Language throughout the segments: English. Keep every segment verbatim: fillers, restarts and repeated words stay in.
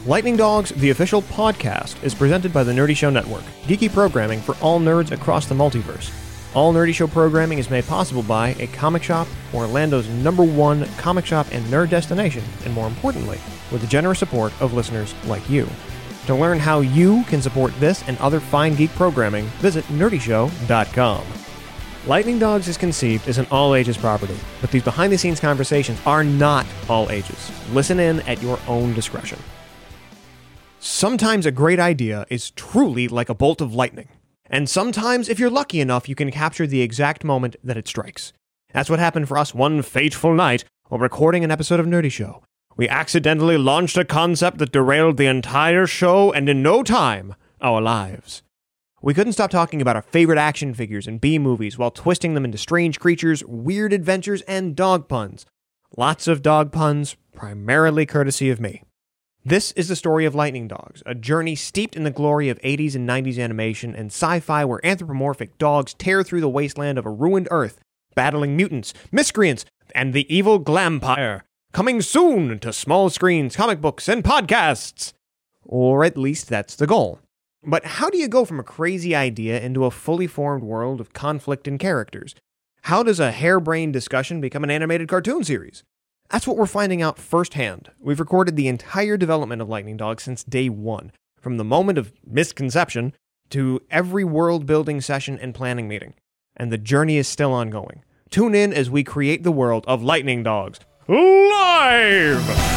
Lightning Dogs, the official podcast, is presented by the Nerdy Show Network, geeky programming for all nerds across the multiverse. All Nerdy Show programming is made possible by a comic shop, Orlando's number one comic shop and nerd destination, and more importantly, with the generous support of listeners like you. To learn how you can support this and other fine geek programming, visit nerdy show dot com. Lightning Dogs is conceived as an all-ages property, but these behind-the-scenes conversations are not all ages. Listen in at your own discretion. Sometimes a great idea is truly like a bolt of lightning. And sometimes, if you're lucky enough, you can capture the exact moment that it strikes. That's what happened for us one fateful night while recording an episode of Nerdy Show. We accidentally launched a concept that derailed the entire show, and in no time, our lives. We couldn't stop talking about our favorite action figures and B-movies while twisting them into strange creatures, weird adventures, and dog puns. Lots of dog puns, primarily courtesy of me. This is the story of Lightning Dogs, a journey steeped in the glory of eighties and nineties animation and sci-fi where anthropomorphic dogs tear through the wasteland of a ruined Earth, battling mutants, miscreants, and the evil Glampire. Coming soon to small screens, comic books, and podcasts! Or at least that's the goal. But how do you go from a crazy idea into a fully formed world of conflict and characters? How does a harebrained discussion become an animated cartoon series? That's what we're finding out firsthand. We've recorded the entire development of Lightning Dogs since day one, from the moment of misconception to every world-building session and planning meeting. And the journey is still ongoing. Tune in as we create the world of Lightning Dogs live!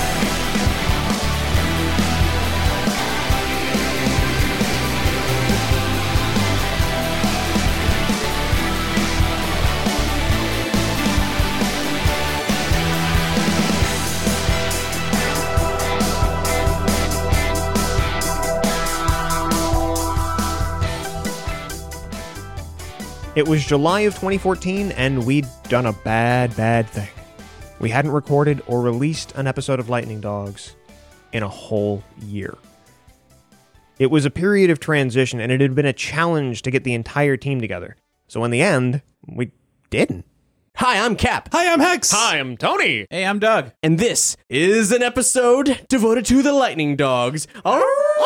It was July of twenty fourteen, and we'd done a bad, bad thing. We hadn't recorded or released an episode of Lightning Dogs in a whole year. It was a period of transition, and it had been a challenge to get the entire team together. So in the end, we didn't. Hi, I'm Cap. Hi, I'm Hex. Hi, I'm Tony. Hey, I'm Doug. And this is an episode devoted to the Lightning Dogs. Oh,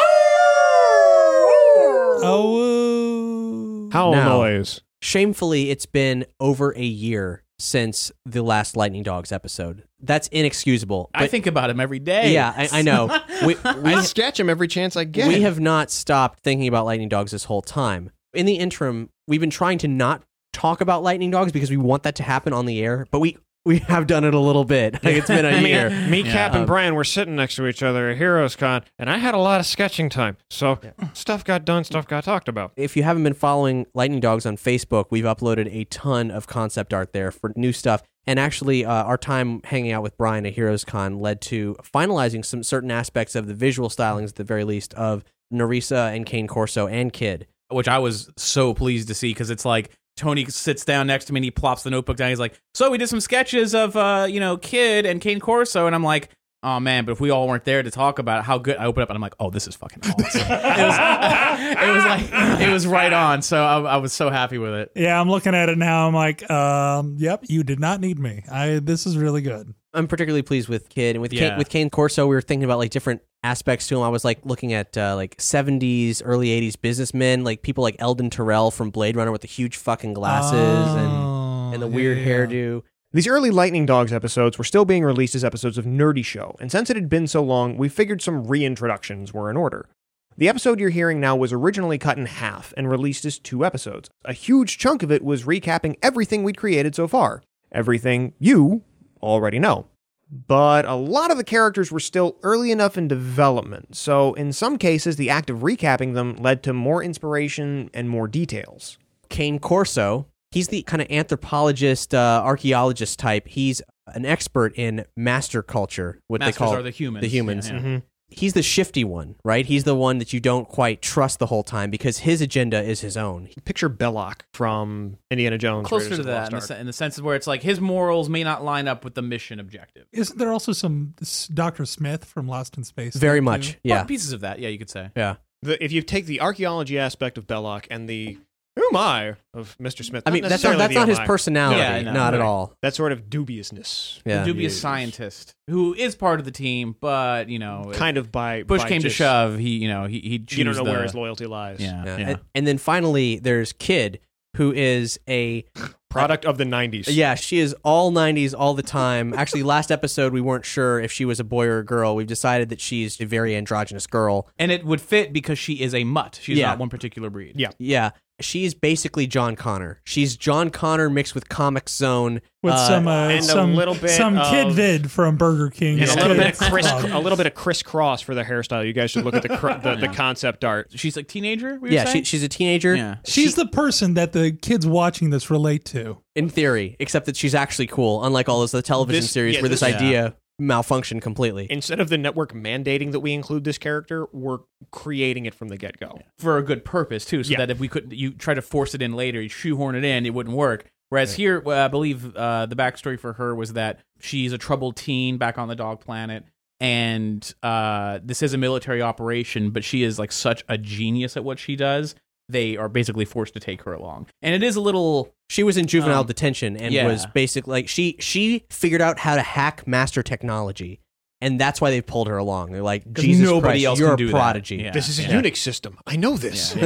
oh. Howl Now, noise. Shamefully, it's been over a year since the last Lightning Dogs episode. That's inexcusable. I think about him every day. Yeah, I, I know. We, we, I sketch him every chance I get. we have not stopped thinking about Lightning Dogs this whole time. In the interim, we've been trying to not talk about Lightning Dogs because we want that to happen on the air, but we we have done it a little bit. Like, it's been a year. Me, Cap, Yeah. and Brian were sitting next to each other at Heroes Con, and I had a lot of sketching time. So stuff got done, stuff got talked about. If you haven't been following Lightning Dogs on Facebook, we've uploaded a ton of concept art there for new stuff. And actually, uh, our time hanging out with Brian at Heroes Con led to finalizing some certain aspects of the visual stylings, at the very least, of Nerissa and Kane Corso and Kid. Which I was so pleased to see, because it's like Tony sits down next to me and he plops the notebook down. He's like, so we did some sketches of, uh, you know, Kid and Kane Corso. And I'm like, oh, man, but if we all weren't there to talk about how good, I open up and I'm like, oh, this is fucking awesome. it, was, it was like, it was right on. So I, I was so happy with it. Yeah, I'm looking at it now. I'm like, um, yep, you did not need me. I This is really good. I'm particularly pleased with Kid. And with Yeah. Kane, with Kane Corso, we were thinking about like different aspects to him. I was like looking at uh, like seventies, early eighties businessmen, like people like Eldon Terrell from Blade Runner with the huge fucking glasses Oh, and, and the yeah, weird yeah. hairdo. These early Lightning Dogs episodes were still being released as episodes of Nerdy Show, and since it had been so long, we figured some reintroductions were in order. The episode you're hearing now was originally cut in half and released as two episodes. A huge chunk of it was recapping everything we'd created so far. Everything you already know. But a lot of the characters were still early enough in development, so in some cases the act of recapping them led to more inspiration and more details. Kane Corso, he's the kind of anthropologist, uh, archaeologist type. He's an expert in master culture, what Masters they call are the humans. The humans. Yeah, yeah. Mm-hmm. He's the shifty one, right? He's the one that you don't quite trust the whole time because his agenda is his own. Picture Belloc from Indiana Jones. Closer Raiders to of the that, Lost in the, Ark. se- in the sense of where it's like his morals may not line up with the mission objective. Isn't there also some s- Doctor Smith from Lost in Space? Very too? much, yeah. Well, pieces of that, yeah, you could say. Yeah. The, if you take the archaeology aspect of Belloc and the who am I of Mister Smith? I Not mean, that's not necessarily that's the not his oh my. personality. Yeah, no, not at right. all. That sort of dubiousness. Yeah. The dubious Yes. scientist who is part of the team, but you know, Kind of by push by came just, to shove. He, you know, he he You don't know the, where his loyalty lies. Yeah, Yeah. yeah. And, and then finally, there's Kid, who is a Product of the nineties. yeah, she is all nineties all the time. Actually, last episode we weren't sure if she was a boy or a girl. We've decided that she's a very androgynous girl. And it would fit because she is a mutt. She's Yeah. not one particular breed. Yeah. Yeah, she's basically John Connor. She's John Connor mixed with Comic Zone with uh, some uh, and a some little bit some of- kid vid from Burger King. And a Yeah. little bit of Kids. Chris, Um, a little bit of crisscross for the hairstyle. You guys should look at the cr- the, the concept art. She's like teenager. We were Yeah, she, saying? she's a teenager. Yeah. She's the person that the kids watching this relate to. In theory, except that she's actually cool, unlike all those other television This- series yeah, where this, this- idea malfunctioned completely. Instead of the network mandating that we include this character, we're creating it from the get go. for a good purpose too, so Yeah. that if we could, you try to force it in later, you shoehorn it in, it wouldn't work. Whereas here, well, I believe uh, the backstory for her was that she's a troubled teen back on the dog planet, and uh, this is a military operation, but she is like such a genius at what she does. They are basically forced to take her along, and it is a little. She was in juvenile Um, detention and yeah. was basically like she she figured out how to hack master technology, and that's why they pulled her along. They're like, 'Cause Jesus nobody Christ, else you're can a do that. prodigy. Yeah. This is a Yeah. Unix system. I know this.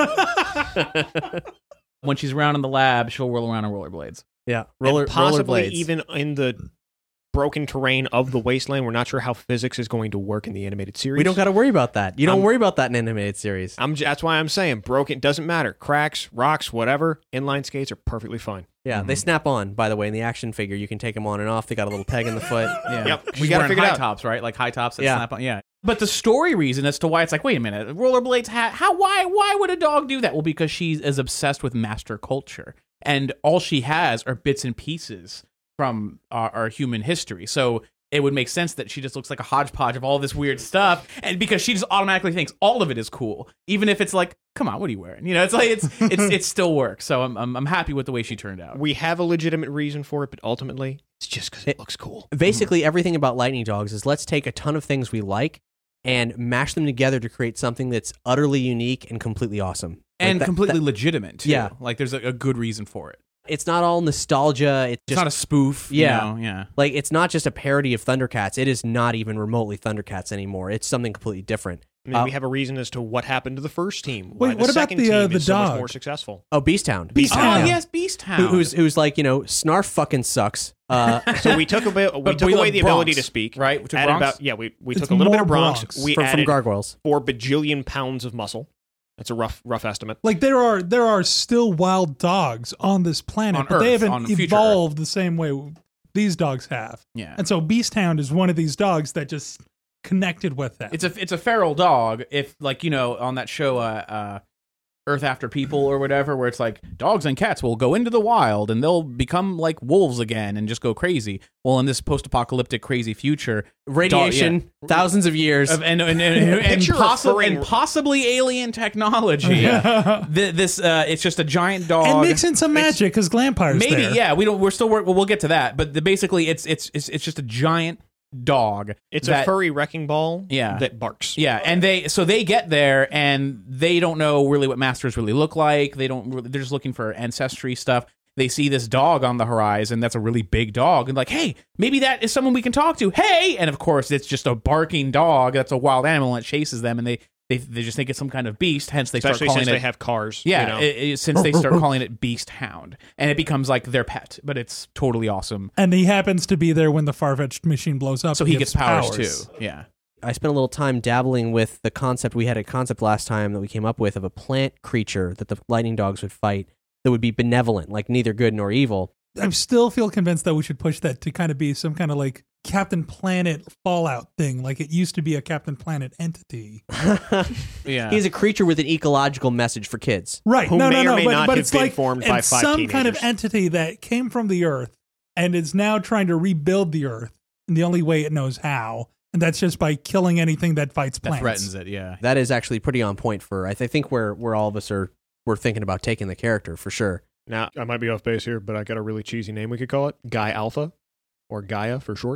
When she's around in the lab, she'll roll around on rollerblades. Yeah, And roller possibly rollerblades. even in the broken terrain of the wasteland, we're not sure how physics is going to work in the animated series. We don't got to worry about that. You don't Um, worry about that in animated series. I'm, j- that's why I'm saying broken doesn't matter. Cracks, rocks, whatever. Inline skates are perfectly fine. Yeah, they snap on. By the way, in the action figure, you can take them on and off. They got a little peg in the foot. Yeah. Yep. She's We gotta wearing figure it high out. tops, right? Like high tops that Yeah. snap on. Yeah. But the story reason as to why it's like, wait a minute, rollerblades. Ha- how? Why? Why would a dog do that? Well, because she is obsessed with master culture, and all she has are bits and pieces from our, our human history. So it would make sense that she just looks like a hodgepodge of all this weird stuff, and because she just automatically thinks all of it is cool, even if it's like, come on, what are you wearing? You know, it's like it's it's it still works. So I'm I'm, I'm happy with the way she turned out. We have a legitimate reason for it, but ultimately, it's just because it, It- looks cool. Basically, everything about Lightning Dogs is let's take a ton of things we like and mash them together to create something that's utterly unique and completely awesome. Like and that- completely that- legitimate too. Yeah. Like there's a, a good reason for it. it's not all nostalgia. It's It's just not a spoof. Yeah. You know? Yeah. like it's not just a parody of Thundercats. It is not even remotely Thundercats anymore. It's something completely different. I mean, Uh, we have a reason as to what happened to the first team. Wait, Why the what about second the, team uh, the is so much dog? more successful? Oh, Beasthound. Beast Oh Hound. yes, Beast Who, Hound. who's who's like you know Snarf fucking sucks. Uh, So we took a bit, we But took we away love the ability Bronx, to speak, right? We took added Bronx? about yeah, we we It's took a little bit of more Bronx. Bronx. We from, from added Gargoyles. four bajillion pounds of muscle. That's a rough rough estimate. Like there are there are still wild dogs on this planet, On but they Earth, on haven't future evolved the same way these dogs have. Yeah. And so Beasthound is one of these dogs that just connected with them. It's a it's a feral dog. If like you know on that show, uh, uh, Earth After People or whatever, where it's like dogs and cats will go into the wild and they'll become like wolves again and just go crazy. Well, in this post-apocalyptic crazy future, Radiation, dog- yeah. things of years. Of, and and, and, and, Picture possi- referring- and possibly alien technology. Th- this uh, it's just a giant dog. and mix in some It's- magic because Glampire's Maybe, there. yeah. We don't. We're still. Work, well, we'll get to that. But the, basically, it's it's it's it's just a giant dog. It's that- a furry wrecking ball Yeah. that barks. Yeah, and they so they get there and they don't know really what masters really look like. They don't. Really, they're just looking for ancestry stuff. They see this dog on the horizon. That's a really big dog, and like, hey, maybe that is someone we can talk to. Hey, and of course, it's just a barking dog. That's a wild animal and it chases them, and they they, they just think it's some kind of beast. Hence, they Especially start calling since it. they have cars. yeah, you know? it- it- since they start calling it Beast Hound, and it becomes like their pet. But it's totally awesome. And he happens to be there when the Farfetch'd machine blows up. So and he gets powers, too. Yeah. I spent a little time dabbling with the concept. We had a concept last time that we came up with of a plant creature that the lightning dogs would fight that would be benevolent, like neither good nor evil. I still feel convinced that we should push that to kind of be some kind of like Captain Planet Fallout thing. Like it used to be a Captain Planet entity. Yeah. He's a creature with an ecological message for kids. Right. Who no, may no, or no. may But, not but have it's been like formed by it's five some kind of teenagers. entity that came from the Earth and is now trying to rebuild the Earth in the only way it knows how. And that's just by killing anything that fights that plants. threatens it. Yeah. That is actually pretty on point for. I th- think where where all of us are we're thinking about taking the character for sure. Now, I might be off base here, but I got a really cheesy name we could call it. Guy Alpha, or Gaia for short.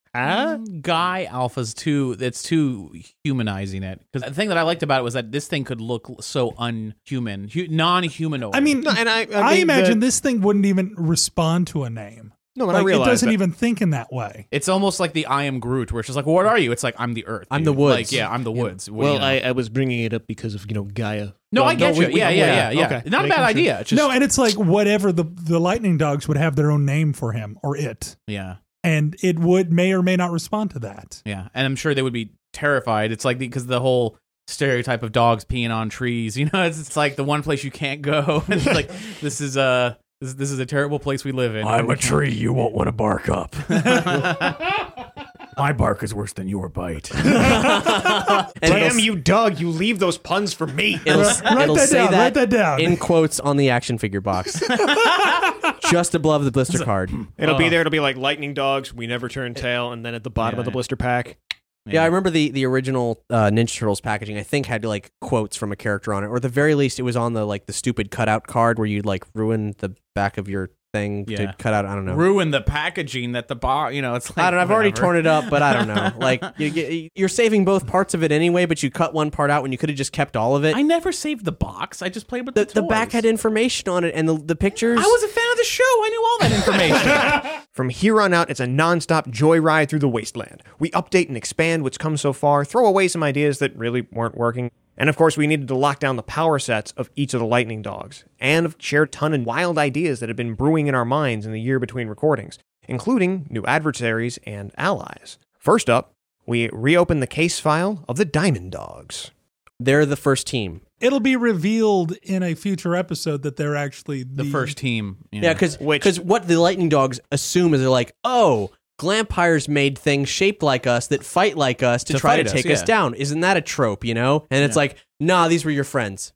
Huh? Guy Alpha's too. It's too humanizing it. Because the thing that I liked about it was that this thing could look so unhuman, hu- non-humanoid. I mean, No, and I, I, I mean, imagine the, this thing wouldn't even respond to a name. No, and Like, I realize it doesn't that. even think in that way. it's almost like the I am Groot, where it's just like, what are you? It's like I'm the Earth. I'm dude. the woods. Like, yeah, I'm the woods. Well, Well, you know. I, I was bringing it up because of, you know, Gaia. no, I get we- you. we- yeah, yeah, yeah, yeah. Okay. Not a Making bad sure. idea. It's just, No, and it's like whatever the the lightning dogs would have their own name for him or it, yeah, and it would may or may not respond to that. yeah, and I'm sure they would be terrified. It's like because the, the whole stereotype of dogs peeing on trees. You know, it's, it's like the one place you can't go. It's like this is a this, this is a terrible place we live in. I'm a tree you won't want to bark up. My bark is worse than your bite. And Damn it'll- you, Doug! You leave those puns for me. It'll, Write it'll that say down. that, Write that down. in quotes on the action figure box, just above the blister card. It'll be there. It'll be like lightning dogs. We never turn tail, and then at the bottom Yeah, of the yeah. blister pack. Yeah, I remember the the original uh, Ninja Turtles packaging. I think had like quotes from a character on it, or at the very least, it was on the like the stupid cutout card where you'd like ruin the back of your thing Yeah. to cut out. I don't know. ruin the packaging that the bar. You know, it's like I don't know. I've already whatever. torn it up, but I don't know. Like you, you- you're saving both parts of it anyway, but you cut one part out when you could have just kept all of it. I never saved the box. I just played with the, the, the back toys. had information on it, and the the pictures. I was a fan of the show. I knew all that information. From here on out, it's a non-stop joyride through the wasteland. We update and expand what's come so far, throw away some ideas that really weren't working, and of course we needed to lock down the power sets of each of the lightning dogs, and share a ton of wild ideas that had been brewing in our minds in the year between recordings, including new adversaries and allies. First up, we reopen the case file of the Diamond Dogs. They're the first team. It'll be revealed in a future episode that they're actually the, The first team. you Yeah, know. because Which- what the lightning dogs assume is they're like, oh, Glampires made things shaped like us that fight like us to, To try to fight us, take us yeah. down. Isn't that a trope, you know? And it's like, nah, these were your friends.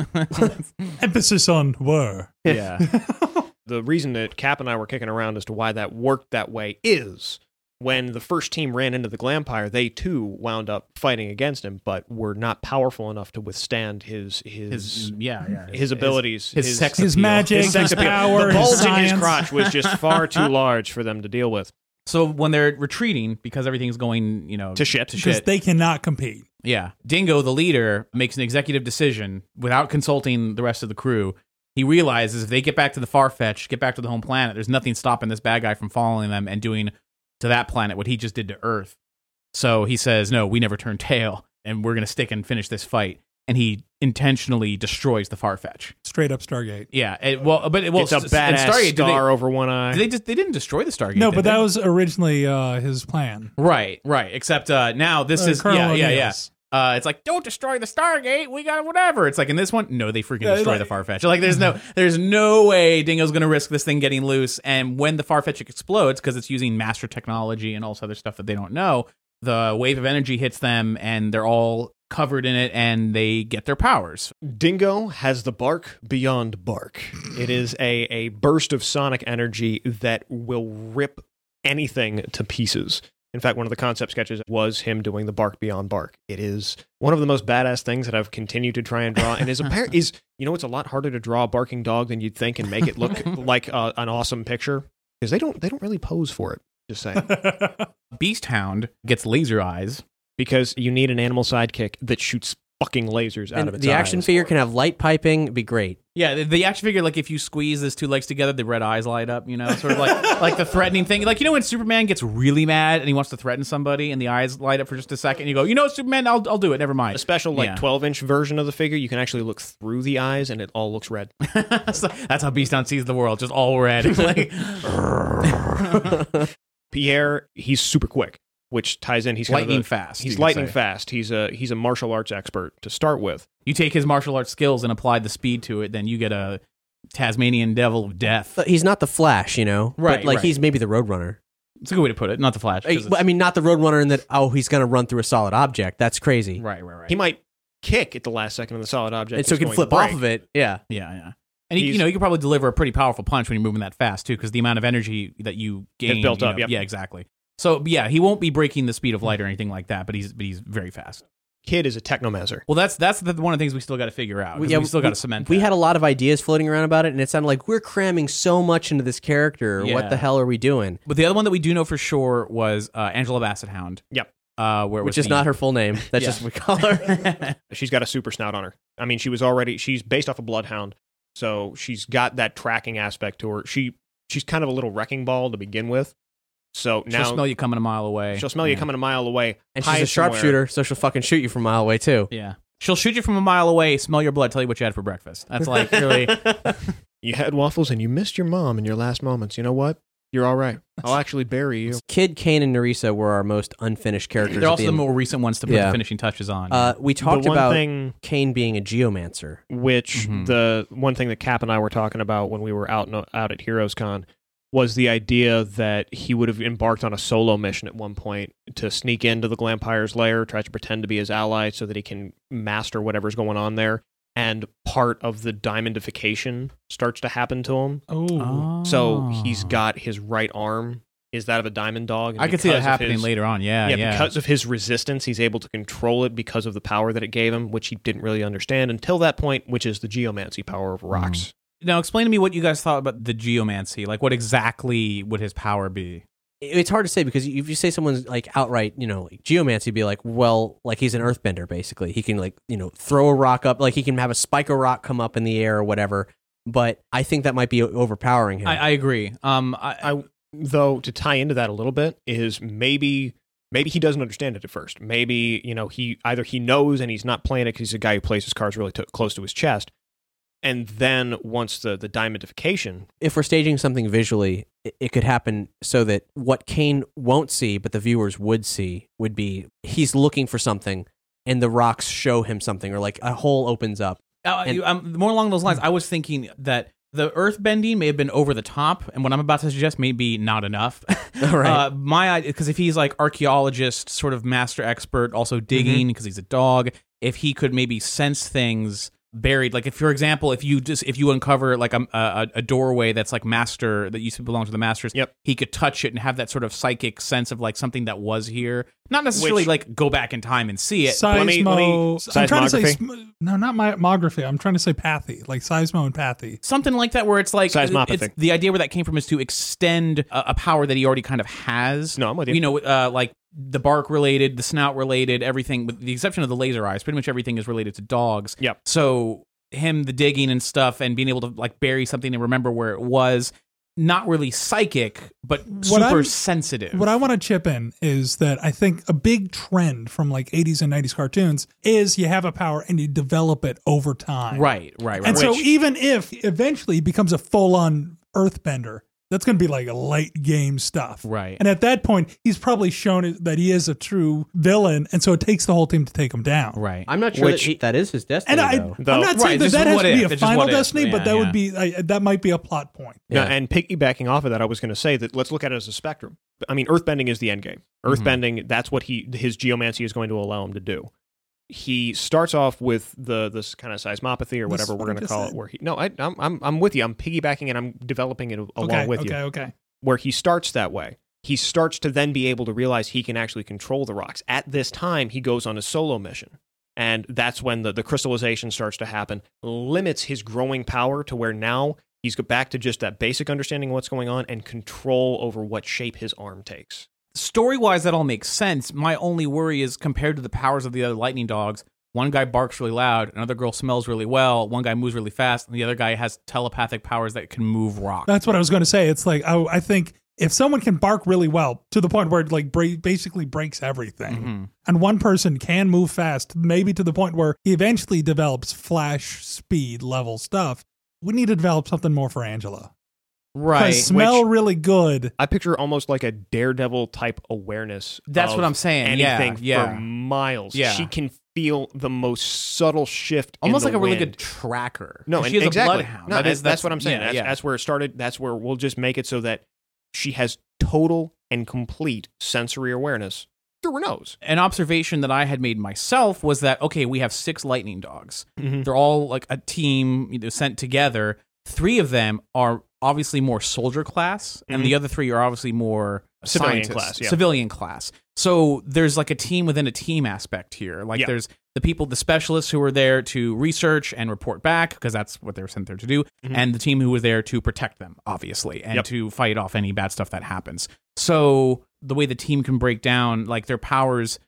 emphasis on were. yeah. The reason that Cap and I were kicking around as to why that worked that way is when the first team ran into the Glampire, they too wound up fighting against him, but were not powerful enough to withstand his his His, his, yeah, yeah. abilities, His, sex His appeal. magic, his sex his appeal. power, The bulge his in his science. crotch was just far too large for them to deal with. So when they're retreating because everything's going, you know, To shit. to Because shit. they cannot compete. Yeah. Dingo, the leader, makes an executive decision without consulting the rest of the crew. He realizes if they get back to the Farfetch, get back to the home planet, there's nothing stopping this bad guy from following them and doing to that planet what he just did to Earth. So he says, no, we never turn tail, and we're going to stick and finish this fight. And he intentionally destroys the Farfetch. Straight up Stargate. Yeah. It, well, but it, well, it's a s- and badass Stargate, did star they, over one eye. did they just they didn't destroy the Stargate. No, did but they? that was originally uh, his plan. right, right. Except uh, now this Uh, is Colonel yeah, yeah, yeah. O'Neill's. Uh, it's like don't destroy the Stargate. We got whatever. It's like in this one, no, they freaking Yeah, destroy like- the Farfetch. Like there's no, there's no way Dingo's gonna risk this thing getting loose. And when the Farfetch explodes, because it's using master technology and all this other stuff that they don't know, the wave of energy hits them, and they're all covered in it, and they get their powers. Dingo has the bark beyond bark. It is a, a burst of sonic energy that will rip anything to pieces. In fact, one of the concept sketches was him doing the bark beyond bark. It is one of the most badass things that I've continued to try and draw, and is apparent is you know it's a lot harder to draw a barking dog than you'd think and make it look like uh, an awesome picture because they don't they don't really pose for it. Just saying, Beast Hound gets laser eyes. because you need an animal sidekick that shoots fucking lasers out And of its the action eyes. figure can have light piping. It'd be great. Yeah, the, the action figure, like if you squeeze his two legs together, the red eyes light up. You know, sort of like like the threatening thing. Like you know when Superman gets really mad and he wants to threaten somebody, and the eyes light up for just a second. And you go, you know, Superman, I'll I'll do it. Never mind. A special like Yeah. twelve inch version of the figure, you can actually look through the eyes and it all looks red. So that's how Beast Hound sees the world, just all red. It's like, Pierre, he's super quick, which ties in. He's kind of lightning the- fast. you He's could lightning say. fast. He's a he's a martial arts expert to start with. You take his martial arts skills and apply the speed to it, then you get a Tasmanian devil of death. But he's not the Flash, you know? Right, But, like, right. he's maybe the Roadrunner. It's a good way to put it. Not the Flash. 'cause I, it's- I mean, not the Roadrunner in that, oh, he's going to run through a solid object. That's crazy. right, right, right. He might kick at the last second of the solid object, And so is he can going flip to off break. of it. Yeah. Yeah, yeah. And he, He's- you know, you could probably deliver a pretty powerful punch when you're moving that fast too, because the amount of energy that you gain built you up, know- yep. Yeah, exactly. So yeah, he won't be breaking the speed of light or anything like that, but he's but he's very fast. Kid is a technomancer. Well, that's that's the, one of the things we still got to figure out. 'cause We- We, yeah, still we- got to cement. We that. had a lot of ideas floating around about it, and it sounded like we're cramming so much into this character. Yeah. What the hell are we doing? But the other one that we do know for sure was uh, Angela Bassett Hound. Yep. Uh, where it Which was is not themed. her full name. That's Yeah. just what we call her. She's got a super snout on her. I mean, she was already, she's based off a bloodhound, so she's got that tracking aspect to her. She She's kind of a little wrecking ball to begin with. So now She'll smell you coming a mile away. she'll smell you Yeah. coming a mile away. And she's hide a somewhere. sharpshooter, so she'll fucking shoot you from a mile away, too. Yeah. She'll shoot you from a mile away, smell your blood, tell you what you had for breakfast. That's like really. You had waffles and you missed your mom in your last moments. You know what? You're all right. I'll actually bury you. Kid, Kane, and Nerissa were our most unfinished characters. They're at also the end. more recent ones to put Yeah. the finishing touches on. Uh, we talked the one about thing Kane being a geomancer. which Mhm. the one thing that Cap and I were talking about when we were out and, out at Heroes Con was the idea that he would have embarked on a solo mission at one point to sneak into the Glampire's lair, try to pretend to be his ally so that he can master whatever's going on there. And part of the diamondification starts to happen to him. Oh. So he's got his right arm is that of a diamond dog. and I could see that because of happening his- later on. Yeah, Yeah, yeah. because of his resistance, he's able to control it because of the power that it gave him, which he didn't really understand until that point, which is the geomancy power of rocks. Now, explain to me what you guys thought about the geomancy. Like, what exactly would his power be? It's hard to say because if you say someone's like outright, you know, like geomancy, be like, well, like he's an earthbender basically. He can like, you know, throw a rock up, like he can have a spike of rock come up in the air or whatever. But I think that might be overpowering him. I, I agree. Um, I, I, though, to tie into that a little bit, is maybe maybe he doesn't understand it at first. Maybe, you know, he either he knows and he's not playing it because he's a guy who plays his cards really t- close to his chest. And then once the, the diamondification, if we're staging something visually, it, it could happen so that what Kane won't see, but the viewers would see, would be he's looking for something and the rocks show him something, or like a hole opens up. Uh, And- you- um, more along those lines, I was thinking that the earth bending may have been over the top, and what I'm about to suggest may be not enough. All right. Uh, my because if he's like archaeologist, sort of master expert, also digging because he's a dog, if he could maybe sense things buried, like if for example, if you just if you uncover like a a, a doorway that's like master that used to belong to the masters, Yep. he could touch it and have that sort of psychic sense of like something that was here. Not necessarily Which- like go back in time and see it. Seismo. Let me- let me- I'm trying to say seismography? sm- no, not my mography. I'm trying to say pathy, like seismo and pathy. Something like that, where it's like Seismopathy. it's, the idea where that came from is to extend a, a power that he already kind of has. No, I'm with you. You know, uh, like the bark related, the snout related, everything, with the exception of the laser eyes. Pretty much everything is related to dogs. Yep. So him, the digging and stuff, and being able to like bury something and remember where it was, not really psychic, but What super I'm- sensitive. What I want to chip in is that I think a big trend from like eighties and nineties cartoons is you have a power and you develop it over time. right, right, right. And so Which- even if eventually he becomes a full-on earthbender, that's going to be like a late game stuff. Right. And at that point, he's probably shown it- that he is a true villain, and so it takes the whole team to take him down. right. I'm not sure Which- that, he, that is his destiny, And I, though. Though- I'm not Right, saying that this that is has what to if. be a It's just final what if. destiny, but Yeah, that yeah. would be I, that might be a plot point. No, Yeah. and piggybacking off of that, I was going to say that let's look at it as a spectrum. I mean, earthbending is the end game. Mm-hmm. Earthbending, that's what he his geomancy is going to allow him to do. He starts off with the this kind of seismopathy or This whatever is we're what I going to just call it. said. Where he no, I, I'm I'm I'm with you. I'm piggybacking and I'm developing it along Okay, with okay, you. okay. Where he starts that way, he starts to then be able to realize he can actually control the rocks. At this time, he goes on a solo mission. And that's when the, the crystallization starts to happen, limits his growing power to where now he's go back to just that basic understanding of what's going on and control over what shape his arm takes. Story wise, that all makes sense. My only worry is compared to the powers of the other lightning dogs. One guy barks really loud, another girl smells really well, one guy moves really fast, and the other guy has telepathic powers that can move rock. That's what I was going to say. It's like I, I think if someone can bark really well to the point where it like bra- basically breaks everything, Mhm. and one person can move fast, maybe to the point where he eventually develops flash speed level stuff, we need to develop something more for Angela. Right. Because smell which- really good. I picture almost like a daredevil type awareness. That's of what I'm saying. Yeah, Anything yeah. for miles. Yeah. She can feel the most subtle shift. in Almost the like a really wind. good tracker. No, And and she has exactly. a bloodhound. No, That that's, is- that's what I'm saying. yeah, that's, yeah. that's where it started. That's where we'll just make it so that she has total and complete sensory awareness through her nose. An observation that I had made myself was that, okay, we have six lightning dogs. Mhm. They're all like a team, you know, sent together. Three of them are obviously more soldier class, and Mhm. the other three are obviously more Civilian scientists, class, yeah. civilian class. So there's like a team within a team aspect here. Like Yeah. there's the people, the specialists who are there to research and report back because that's what they were sent there to do, Mhm. and the team who was there to protect them, obviously, and Yep. to fight off any bad stuff that happens. So the way the team can break down like their powers.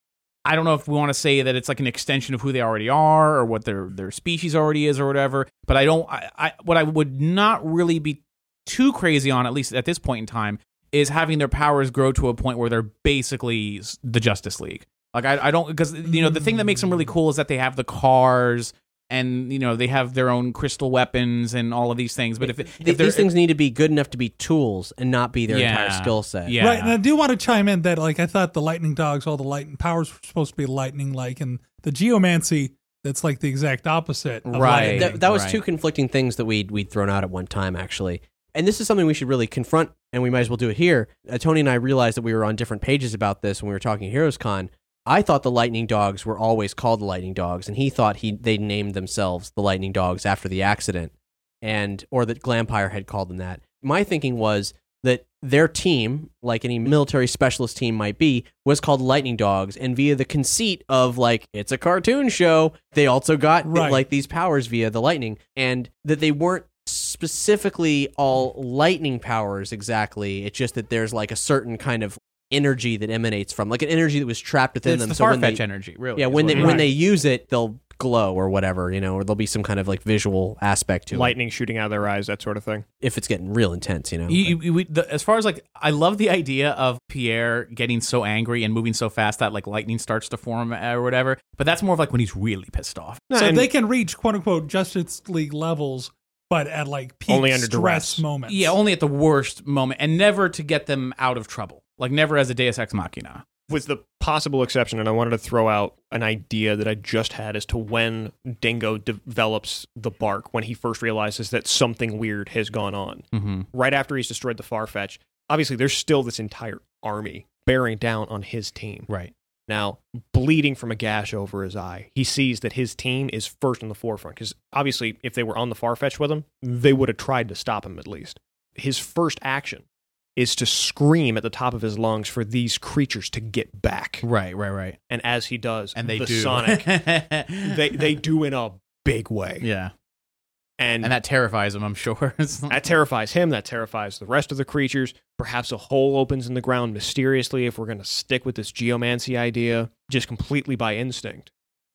I don't know if we want to say that it's like an extension of who they already are or what their their species already is or whatever. But I don't. I, I what I would not really be too crazy on, at least at this point in time, is having their powers grow to a point where they're basically the Justice League. Like I, I don't because you know the thing that makes them really cool is that they have the cars and you know they have their own crystal weapons and all of these things. But if, Th- if they're these things need to be good enough to be tools and not be their Yeah. entire skill set. Yeah. Right, and I do want to chime in that like I thought the lightning dogs, all the lightning powers were supposed to be lightning like, and the geomancy that's like the exact opposite. Of Right. lightning. That, that was Right. two conflicting things that we'd, we'd thrown out at one time, actually. And this is something we should really confront, and we might as well do it here. Uh, Tony and I realized that we were on different pages about this when we were talking Heroes Con. I thought the Lightning Dogs were always called the Lightning Dogs, and he thought he they named themselves the Lightning Dogs after the accident, and or that Glampire had called them that. My thinking was that their team, like any military specialist team might be, was called Lightning Dogs, and via the conceit of like it's a cartoon show, they also got Right. like these powers via the lightning, and that they weren't specifically all lightning powers exactly. It's just that there's like a certain kind of energy that emanates from, like an energy that was trapped within it's them. the So when they, Farfetch energy, really. yeah, is when what they it when is. they use it, they'll glow or whatever, you know, or there'll be some kind of like visual aspect to it Lightning shooting out of their eyes, that sort of thing. if it's getting real intense, you know. You, you, we, the, as far as like, I love the idea of Pierre getting so angry and moving so fast that like lightning starts to form or whatever. But that's more of like when he's really pissed off. So And they can reach quote unquote Justice League levels, but at like peak Only under stress duress. moments. Yeah, only at the worst moment, and never to get them out of trouble. Like never as a Deus Ex Machina. with the possible exception, and I wanted to throw out an idea that I just had as to when Dingo develops the bark, when he first realizes that something weird has gone on. Mm-hmm. Right after he's destroyed the Farfetch, obviously there's still this entire army bearing down on his team. Right. Now, bleeding from a gash over his eye, he sees that his team is first in the forefront, because obviously if they were on the Farfetch with him, they would have tried to stop him at least. His first action is to scream at the top of his lungs for these creatures to get back. Right, right, right. And as he does, And they the do. Sonic, they they do in a big way. Yeah. And, And that terrifies him, I'm sure. that terrifies him, that terrifies the rest of the creatures. Perhaps a hole opens in the ground mysteriously if we're going to stick with this geomancy idea, just completely by instinct.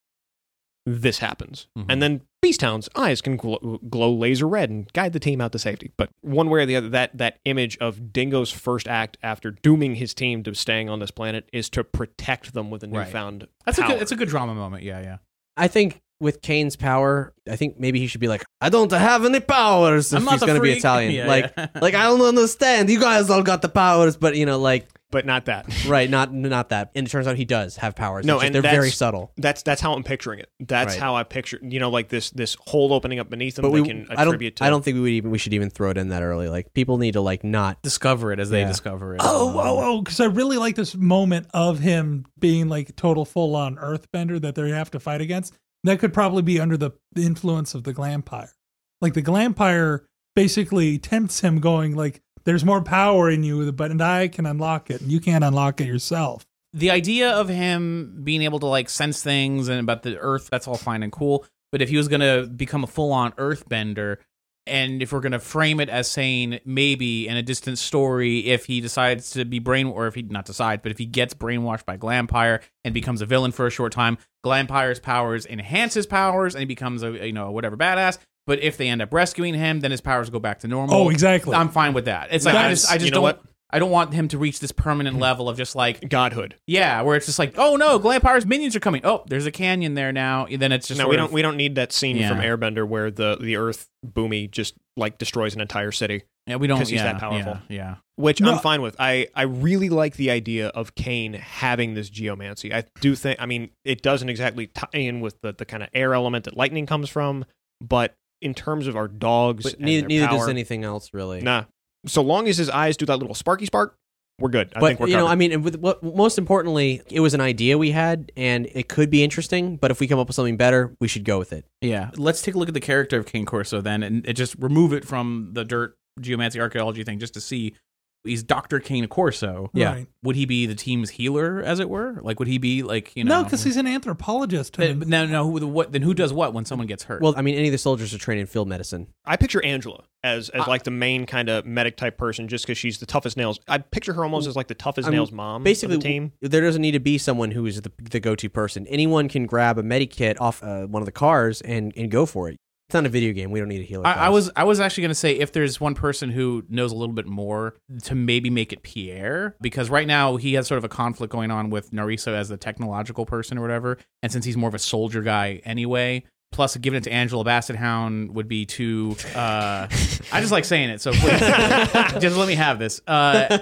This happens. Mhm. And then Beasthound's eyes can glow, glow laser red and guide the team out to safety. But one way or the other, that, that image of Dingo's first act after dooming his team to staying on this planet is to protect them with a Right. newfound That's a power. good it's a good drama moment, yeah, yeah. I think with Kane's power, I think maybe he should be like, I don't have any powers if I'm not he's the going to be freak. Italian. Yeah, like, yeah. like I don't understand. You guys all got the powers, but you know, like, But not that. right, not not that. And it turns out he does have powers. No, It's just and they're very that's- subtle. That's that's how I'm picturing it. That's Right. how I picture, you know, like this this hole opening up beneath them. But they we, can I don't, attribute to. I don't think we would even we should even throw it in that early. Like people need to like not. Discover it as they Yeah. discover it. Oh, oh, oh! Because I really like this moment of him being like total full-on Earthbender that they have to fight against. That could probably be under the influence of the Glampire. Like the Glampire basically tempts him, going like, "There's more power in you, but and I can unlock it, and you can't unlock it yourself." The idea of him being able to like sense things and about the earth, that's all fine and cool. But if he was going to become a full-on earthbender, and if we're going to frame it as saying maybe in a distant story, if he decides to be brain, or if he not decide, but if he gets brainwashed by Glampire and becomes a villain for a short time, Glampire's powers enhance his powers and he becomes a you know whatever badass. But if they end up rescuing him, then his powers go back to normal. Oh, exactly. I'm fine with that. It's like I That's- just I just you know don't what? I don't want him to reach this permanent level of just like Godhood. yeah, where it's just like, oh no, Glampire's minions are coming. Oh, there's a canyon there now. And then it's just No, sort we of- don't we don't need that scene Yeah. from Airbender where the the Earth Boomy just like destroys an entire city, yeah, we don't 'cause he's yeah, that powerful. Yeah, yeah. which No. I'm fine with. I I really like the idea of Kane having this geomancy. I do think. I mean, it doesn't exactly tie in with the the kind of air element that lightning comes from, but in terms of our dogs, But and neither, their neither power, does anything else really. Nah, so long as his eyes do that little sparky spark, we're good. I but think we're you know, covered. I mean, and with what most importantly, it was an idea we had, and it could be interesting. But if we come up with something better, we should go with it. Yeah. Let's take a look at the character of King Corso then and, and just remove it from the dirt geomancy archaeology thing just to see he's Doctor Kane Corso. Yeah. Right. Would he be the team's healer, as it were? Like, would he be like, you know? No, because he's an anthropologist. But, but no, no. Who, what? Then who does what when someone gets hurt? Well, I mean, any of the soldiers are trained in field medicine. I picture Angela as as Uh, like the main kind of medic type person, just because she's the toughest nails. I picture her almost as like the toughest I mean, nails mom Basically, of the team. there doesn't need to be someone who is the, the go-to person. Anyone can grab a medikit off uh, one of the cars and, and go for it. It's not a video game. We don't need a healer. I, I class. was I was actually going to say if there's one person who knows a little bit more to maybe make it Pierre, because right now he has sort of a conflict going on with Narisa as the technological person or whatever, and since he's more of a soldier guy anyway, plus giving it to Angela Basset Hound would be too. Uh, I just like saying it, so please, just let me have this. Uh,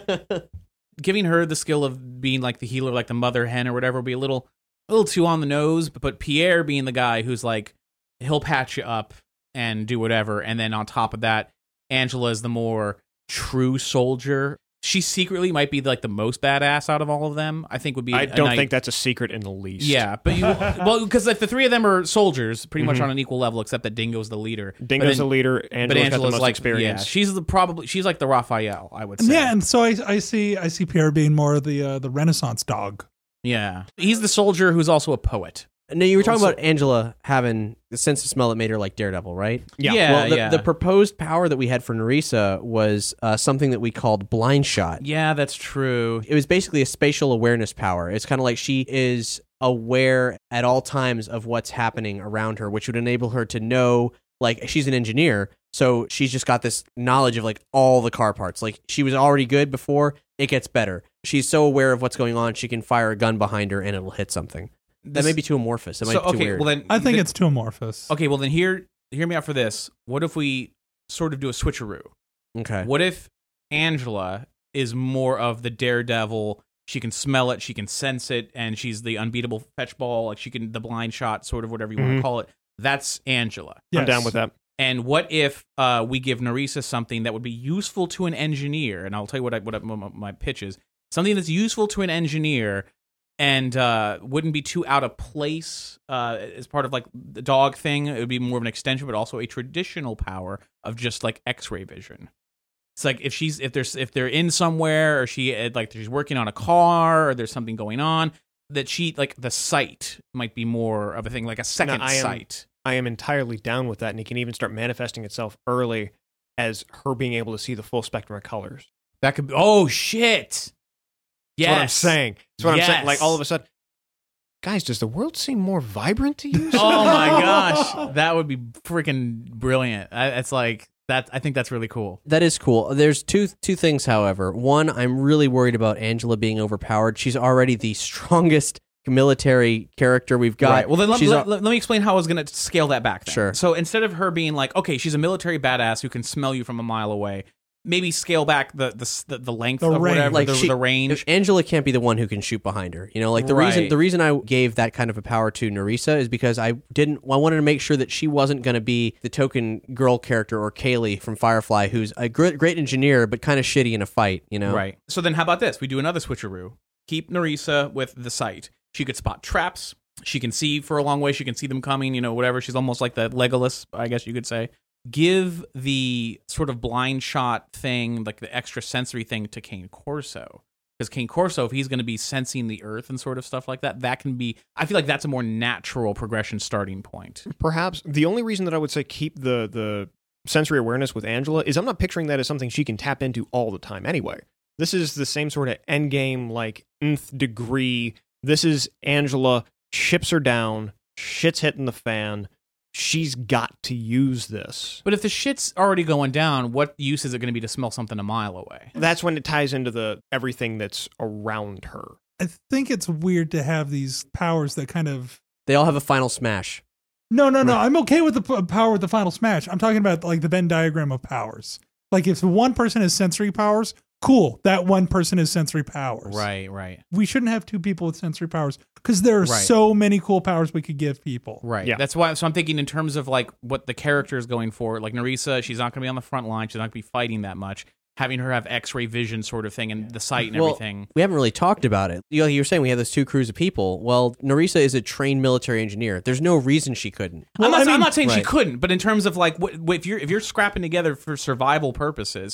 giving her the skill of being like the healer, like the mother hen or whatever, would be a little a little too on the nose. But, but Pierre being the guy who's like, he'll patch you up and do whatever. And then on top of that, Angela is the more true soldier. She secretly might be like the most badass out of all of them. I think would be. I a don't night- think that's a secret in the least. Yeah, but you well because like the three of them are soldiers, pretty much Mhm. on an equal level, except that Dingo's the leader. Dingo's But the then- leader. But Angela's got the Angela's most like experience. Yeah, she's the probably she's like the Raphael, I would say. Yeah, and so I, I see I see Pierre being more of the uh, the Renaissance dog. yeah, he's the soldier who's also a poet. No, you were talking Also- about Angela having the sense of smell that made her like Daredevil, right? Yeah. yeah, well, the, yeah. the proposed power that we had for Narisa was uh, something that we called blind shot. yeah, that's true. It was basically a spatial awareness power. It's kind of like she is aware at all times of what's happening around her, which would enable her to know, like, she's an engineer, so she's just got this knowledge of, like, all the car parts. Like, she was already good before, it gets better. She's so aware of what's going on, she can fire a gun behind her and it'll hit something. That This- may be too amorphous. It might so, be too okay, weird. well then I think then- it's too amorphous. okay. Well then, hear hear me out for this. What if we sort of do a switcheroo? okay. What if Angela is more of the daredevil? She can smell it, she can sense it, and she's the unbeatable fetch ball. Like she can the blind shot, sort of whatever you want Mhm. to call it. That's Angela. I'm Yes. down with that. And what if uh, we give Narisa something that would be useful to an engineer? And I'll tell you what I, what I, my, my pitch is. Something that's useful to an engineer and uh, wouldn't be too out of place uh, as part of like the dog thing. It would be more of an extension, but also a traditional power of just like X-ray vision. It's like if she's if there's if they're in somewhere or she like she's working on a car or there's something going on that she like the sight might be more of a thing, like a second I am- sight. I am entirely down with that, and it can even start manifesting itself early as her being able to see the full spectrum of colors. That could be. Oh shit! That's what I'm Yes. saying. That's what I'm saying. Like Yes. all of a sudden, guys, does the world seem more vibrant to you? Oh my gosh, that would be freaking brilliant. I, it's like that. I think that's really cool. That is cool. There's two two things, however. One, I'm really worried about Angela being overpowered. She's already the strongest military character we've got. Right. Well, then let, She's let, al- let, let me explain how I was going to scale that back. Then. Sure. So instead of her being like, okay, she's a military badass who can smell you from a mile away, maybe scale back the the the, the length The of range. whatever Like the, she- the range. Angela can't be the one who can shoot behind her. You know, like the reason Right. the reason I gave that kind of a power to Narisa is because I didn't I wanted to make sure that she wasn't going to be the token girl character or Kaylee from Firefly, who's a great great engineer but kind of shitty in a fight. You know, Right. So then how about this? We do another switcheroo. Keep Narisa with the sight. She could spot traps. She can see for a long way. She can see them coming, you know, whatever. She's almost like the Legolas, I guess you could say. Give the sort of blind shot thing, like the extra sensory thing to Kane Corso. Because Kane Corso, if he's going to be sensing the earth and sort of stuff like that, that can be, I feel like that's a more natural progression starting point. Perhaps the only reason that I would say keep the the sensory awareness with Angela is I'm not picturing that as something she can tap into all the time anyway. This is the same sort of endgame, like, nth degree. This is Angela, chips are down, shit's hitting the fan. She's got to use this. But if the shit's already going down, what use is it going to be to smell something a mile away? That's when it ties into the everything that's around her. I think it's weird to have these powers that kind of. They all have a final smash. No, no, no. I'm okay with the p- power with the final smash. I'm talking about like the Venn diagram of powers. Like if one person has sensory powers, cool. That one person has sensory powers. Right, right. We shouldn't have two people with sensory powers because there are Right. so many cool powers we could give people. Right. Yeah. That's why. So I'm thinking in terms of like what the character is going for. Like Narisa, she's not going to be on the front line. She's not going to be fighting that much. Having her have X-ray vision sort of thing and the sight and Well, everything. We haven't really talked about it. You know, you were saying we have those two crews of people. Well, Narisa is a trained military engineer. There's no reason she couldn't. Well, I'm, not, I mean- I'm not saying she Right. couldn't, but in terms of like what, what if you're if you're scrapping together for survival purposes, Yeah.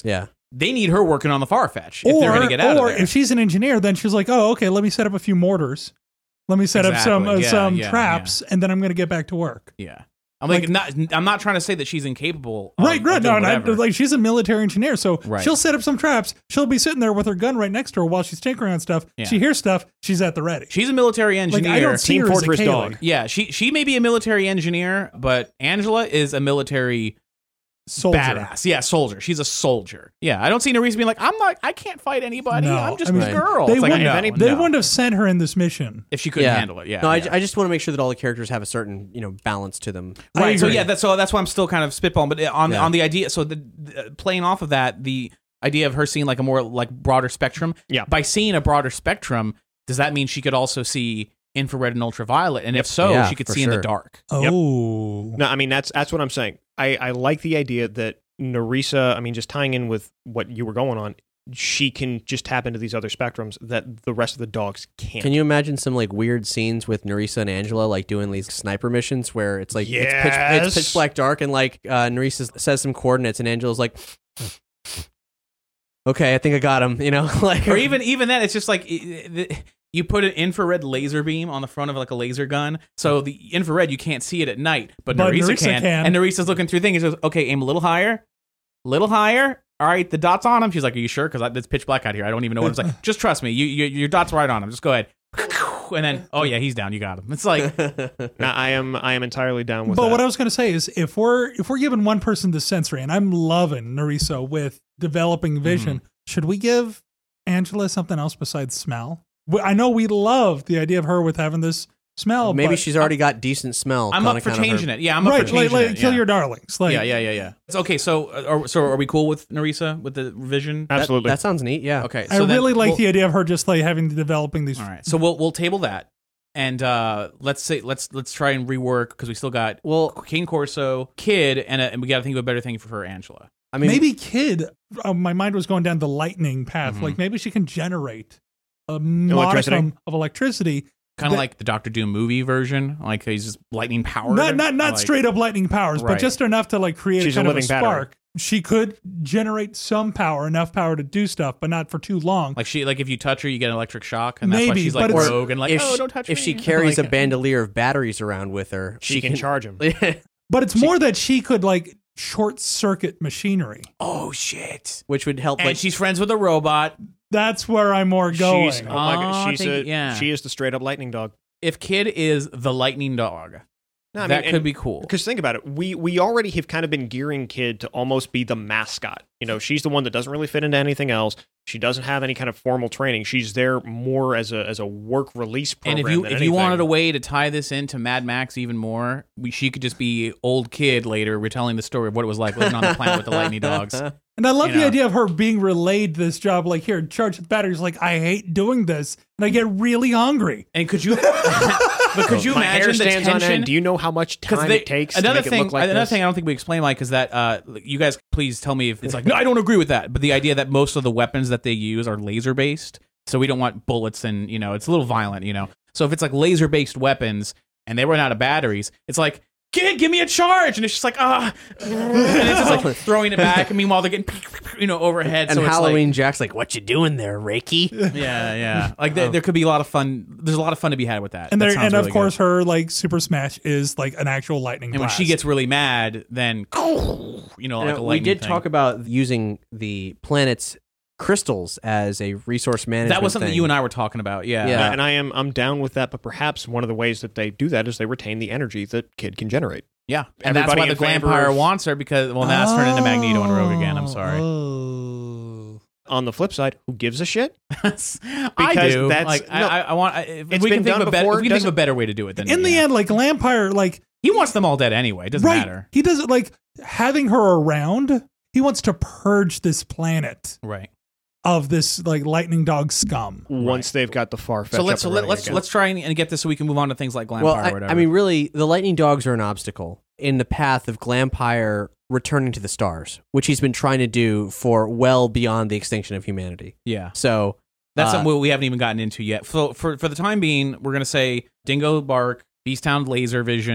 they need her working on the Farfetch if or they're going to get out or of there. if she's an engineer, then she's like, oh, okay, let me set up a few mortars. Let me set Exactly. up some uh, Yeah, some yeah, traps, and then I'm going to get back to work. yeah. I'm like, Like- not. I'm not trying to say that she's incapable. Of, Right, right. Of No, doing no, whatever. like she's a military engineer, so Right. she'll set up some traps. She'll be sitting there with her gun right next to her while she's tinkering on stuff. Yeah. She hears stuff. She's at the ready. She's a military Like engineer. I don't see Team her as a Fortress Kaylee. dog. Yeah, she she may be a military engineer, but Angela is a military Soldier. badass. Yeah, soldier. She's a soldier. Yeah, I don't see no reason being like, I'm not. I can't fight anybody. No, I'm just I mean, a girl. They, It's like, wouldn't, no, any- they no. wouldn't have sent her in this mission. if she couldn't handle it. Yeah. No, I, yeah. I just want to make sure that all the characters have a certain, you know, balance to them. I Right. So agree. yeah, that's so that's why I'm still kind of spitballing. But on Yeah. on the idea, so the, the playing off of that, the idea of her seeing like a more like broader spectrum. Yeah. By seeing a broader spectrum, does that mean she could also see infrared and ultraviolet? And if so, Yeah, she could for see in the sure. dark. Oh. No, I mean that's that's what I'm saying. I, I like the idea that Nerissa, I mean, just tying in with what you were going on, she can just tap into these other spectrums that the rest of the dogs can't. Can you imagine some like weird scenes with Nerissa and Angela like doing these sniper missions where it's like it's, pitch, Yes. it's pitch black dark and like uh, Nerissa says some coordinates and Angela's like, okay, I think I got him. You know, like Or even even then, it's just like it- it- you put an infrared laser beam on the front of like a laser gun, so the infrared you can't see it at night, but, But Nerissa, Nerissa can. can. And Nerissa's looking through things. She goes, "Okay, aim a little higher, little higher. All right, the dot's on him." She's like, "Are you sure? Because it's pitch black out here. I don't even know what it's like. Just trust me. You, you your dot's right on him. Just go ahead." And then, oh yeah, he's down. You got him. It's like, Now, I am I am entirely down with But that. what I was going to say is, if we're if we're giving one person the sensory, and I'm loving Nerissa with developing vision, Mm-hmm. should we give Angela something else besides smell? We- I know we love the idea of her with having this smell. maybe but she's already got decent smell. I'm on up for account of her- changing it. Yeah, I'm up right. for changing like, like it. kill yeah. your darlings. Like, yeah, yeah, yeah, yeah. It's okay. So, uh, are, so are we cool with Nerissa with the vision? That- Absolutely. That, sounds neat. Yeah. Okay. I So then really like we'll- the idea of her just like having developing these. All right, so we'll we'll table that, and uh, let's say let's let's try and rework because we still got Well, Cane Corso, Kid, and, a, and we got to think of a better thing for her, Angela. I mean, Maybe Kid. Uh, my mind was going down the lightning path. Mhm. Like maybe she can generate a Electricity? modicum of electricity. Kind of That- like the Doctor Doom movie version, like he's just lightning powered. Not not not Like- straight up lightning powers, Right. but just enough to like create She's a kind a of a living battery. spark. She could generate some power, enough power to do stuff, but not for too long. Like she, like if you touch her, you get an electric shock, and that's why Maybe, she's like but it's- rogue and like, if oh, she, don't touch if me. she carries Like- a bandolier of batteries around with her, she, can, charge him. But it's more that she could like short circuit machinery. oh shit, which would help. and Like, she's friends with a robot. That's where I'm more going. She's, oh my Oh, god, she's thank- a, yeah. she is the straight up lightning dog. If Kid is the lightning dog, No, I that mean, could and- be cool. Because think about it, we we already have kind of been gearing Kid to almost be the mascot. You know, she's the one that doesn't really fit into anything else. She doesn't have any kind of formal training. She's there more as a as a work release program. And if you than if anything. you wanted a way to tie this into Mad Max even more, we, she could just be old Kid later retelling the story of what it was like living on the planet with the lightning dogs. And I love You the know. idea of her being relayed this job, like here, charge the batteries. Like I hate doing this, and I get really hungry. And could you, but could you my hair imagine the stands on tension? end. Do you know how much Because time they- it takes another to make thing, it look like another this? thing I don't think we explained, Mike, is that uh, you guys please tell me if it's like no, I don't agree with that. But the idea that most of the weapons that they use are laser based, so we don't want bullets, and you know it's a little violent, you know. So if it's like laser based weapons and they run out of batteries, it's like. Kid, give me a charge, and it's just like ah, and it's just like throwing it back. And meanwhile, they're getting you know overhead. and so it's Halloween Jack's like, "What you doing there, Reiki?" like, yeah, yeah. Like there, there could be a lot of fun. There's a lot of fun to be had with that. And That there, sounds and of really course, good. her like super smash is like an actual lightning. And when she blast. gets really mad, then you know, like And a we lightning did thing. talk about using the planet's crystals as a resource management. That was something thing. you and I were talking about. Yeah. Yeah. Uh, and I am I'm down with that, but perhaps one of the ways that they do that is they retain the energy that Kid can generate. Yeah. And that's Everybody why the in favor Glampire of- wants her because, well, now it's turned into Magneto and Rogue again. I'm sorry. Oh. On the flip side, who gives a shit? I Because do. that's- like, I, no. I, I want, I- if It's we been can think done of a better, before, if we can think of doesn't- a better way to do it than In the yeah. end, like Lampire, like he wants them all dead anyway. It doesn't right, matter. he doesn't like having her around. He wants to purge this planet Right. of this like lightning dog scum. Once they've got the far So let's, so let, let's, let's try and, and get this so we can move on to things like Glampire Well, or I, whatever. I mean, really, the lightning dogs are an obstacle in the path of Glampire returning to the stars, which he's been trying to do for well beyond the extinction of humanity. yeah. So That's uh, something we haven't even gotten into yet. So for, for the time being, we're going to say Dingo Bark, Beasthound Laser Vision,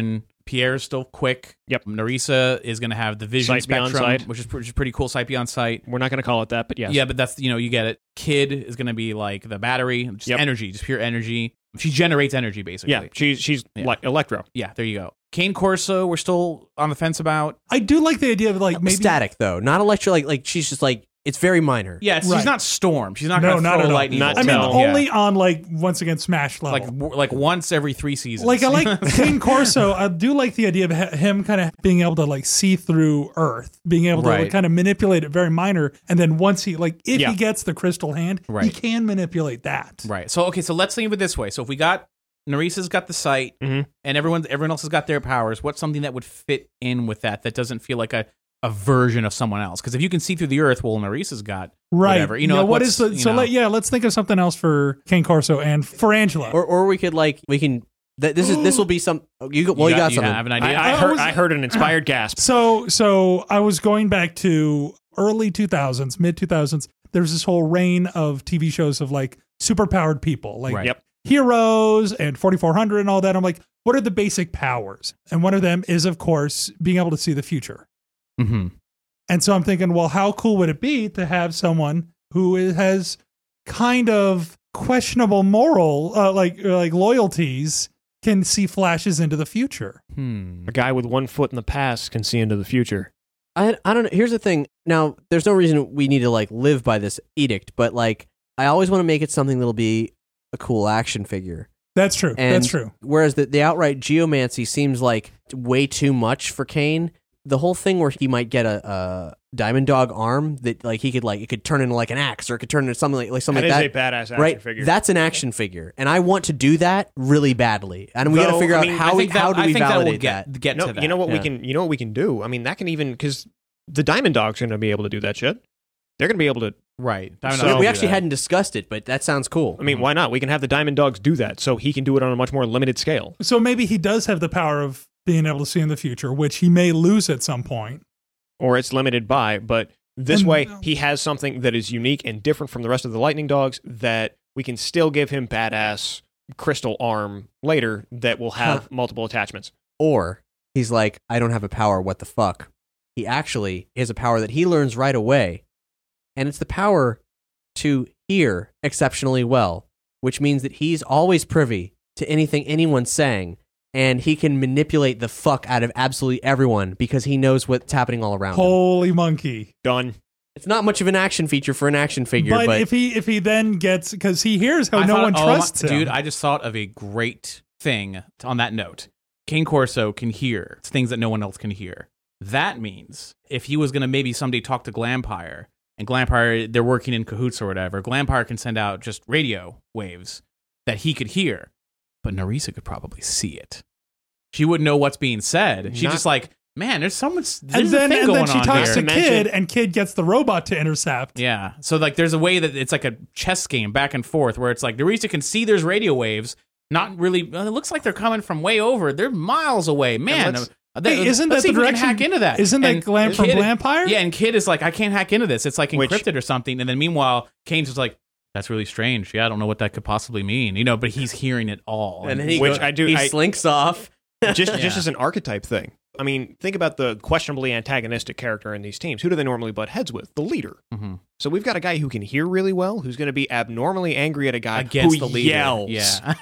Pierre's still quick. Yep. Narisa is going to have the vision Sight beyond spectrum, sight. which is, which is pretty cool. Sight beyond sight. We're not going to call it that, but yes. Yeah, but that's, you know, you get it. Kid is going to be like the battery, just Yep. energy, just pure energy. She generates energy, basically. Yeah, she's she's Yeah. like Electro. Yeah, there you go. Kane Corso, we're still on the fence about. I do like the idea of like maybe static though, not electro. Like like she's just like it's very minor. Yeah, it's, Right. she's not Storm. She's not No, going to not throw at all. lightning. Not bolts I mean, No. out. Yeah. only on like once again Smash level. like w- like once every three seasons. Like I like Kane Corso. I do like the idea of ha- him kind of being able to like see through Earth, being able to Right. like, kind of manipulate it very minor, and then once he like if Yeah. he gets the crystal hand, he Right. can manipulate that. Right. So okay. So let's think of it this way. So if we got Narisa's got the sight, Mhm. and everyone everyone else has got their powers, what's something that would fit in with that that doesn't feel like a, a version of someone else? Because if you can see through the Earth, well, Narisa's got Right. whatever. You know, Yeah, like what what's, is the you so know, let, yeah, let's think of something else for Kane Corso and for Angela. Or or we could like we can. Th- this is this will be some. You go- well you got, you something. have an I, idea. I I heard was- I heard an inspired gasp. So so I was going back to early two thousands, mid two thousands. There's this whole reign of T V shows of like superpowered people, like Right. Yep. Heroes and forty-four hundred and all that. I'm like, what are the basic powers? And one of them is, of course, being able to see the future. Mm-hmm. And so I'm thinking, well, how cool would it be to have someone who is, has kind of questionable moral, uh, like uh, like loyalties, can see flashes into the future? Hmm. A guy with one foot in the past can see into the future. I I don't know. Here's the thing. Now, there's no reason we need to like live by this edict, but like I always want to make it something that'll be a cool action figure. That's true. And That's true. Whereas the, the outright geomancy seems like way too much for Kane. The whole thing where he might get a, a diamond dog arm that like he could like it could turn into like an axe or it could turn into something like, like something That like is that. a badass action right? figure. That's an action figure, and I want to do that really badly. And we got to Though, figure I out mean, how I we think that, how do I we think that validate will get that. get no, to that. you know what we yeah. can you know what we can do? I mean, that can even because the Diamond Dog's going to be able to do that shit. They're going to be able to. Right. Diamond So- Dogs we do actually that. hadn't discussed it, but that sounds cool. I mean, why not? We can have the Diamond Dogs do that, so he can do it on a much more limited scale. So maybe he does have the power of being able to see in the future, which he may lose at some point. Or it's limited by, but this And- way he has something that is unique and different from the rest of the Lightning Dogs that we can still give him badass crystal arm later that will have Huh. multiple attachments. Or he's like, I don't have a power. What the fuck? He actually has a power that he learns right away, and it's the power to hear exceptionally well, which means that he's always privy to anything anyone's saying, and he can manipulate the fuck out of absolutely everyone because he knows what's happening all around him. Holy monkey. Done. It's not much of an action feature for an action figure, But, but, if he if he then gets because he hears how I no thought- one oh my- trusts him. Dude, I just thought of a great thing on that note. Kane Corso can hear things that no one else can hear. That means if he was going to maybe someday talk to Glampire, and Glampire, they're working in cahoots or whatever, Glampire can send out just radio waves that he could hear, but Narisa could probably see it. She wouldn't know what's being said. She's Not- just like, man, there's so much there's and then a thing and going then she on talks here. to Not to Kid, mention- and Kid gets the robot to intercept. Yeah. So like there's a way that it's like a chess game back and forth where it's like Narisa can see there's radio waves, not really well, it looks like they're coming from way over. They're miles away. Man. let's- uh, they- Hey, isn't let's that see the if we can direction- hack into that? Isn't that And Glam from Kid- Glampire? Yeah, and Kid is like, I can't hack into this. It's like Which- encrypted or something. And then meanwhile, Kane's just like, that's really strange. Yeah, I don't know what that could possibly mean. You know, but he's hearing it all. and then he, Which go- I do- he I- slinks off. just just Yeah. as an archetype thing. I mean, think about the questionably antagonistic character in these teams. Who do they normally butt heads with? The leader. Mhm. So we've got a guy who can hear really well, who's going to be abnormally angry at a guy against who the leader. yells. Yeah.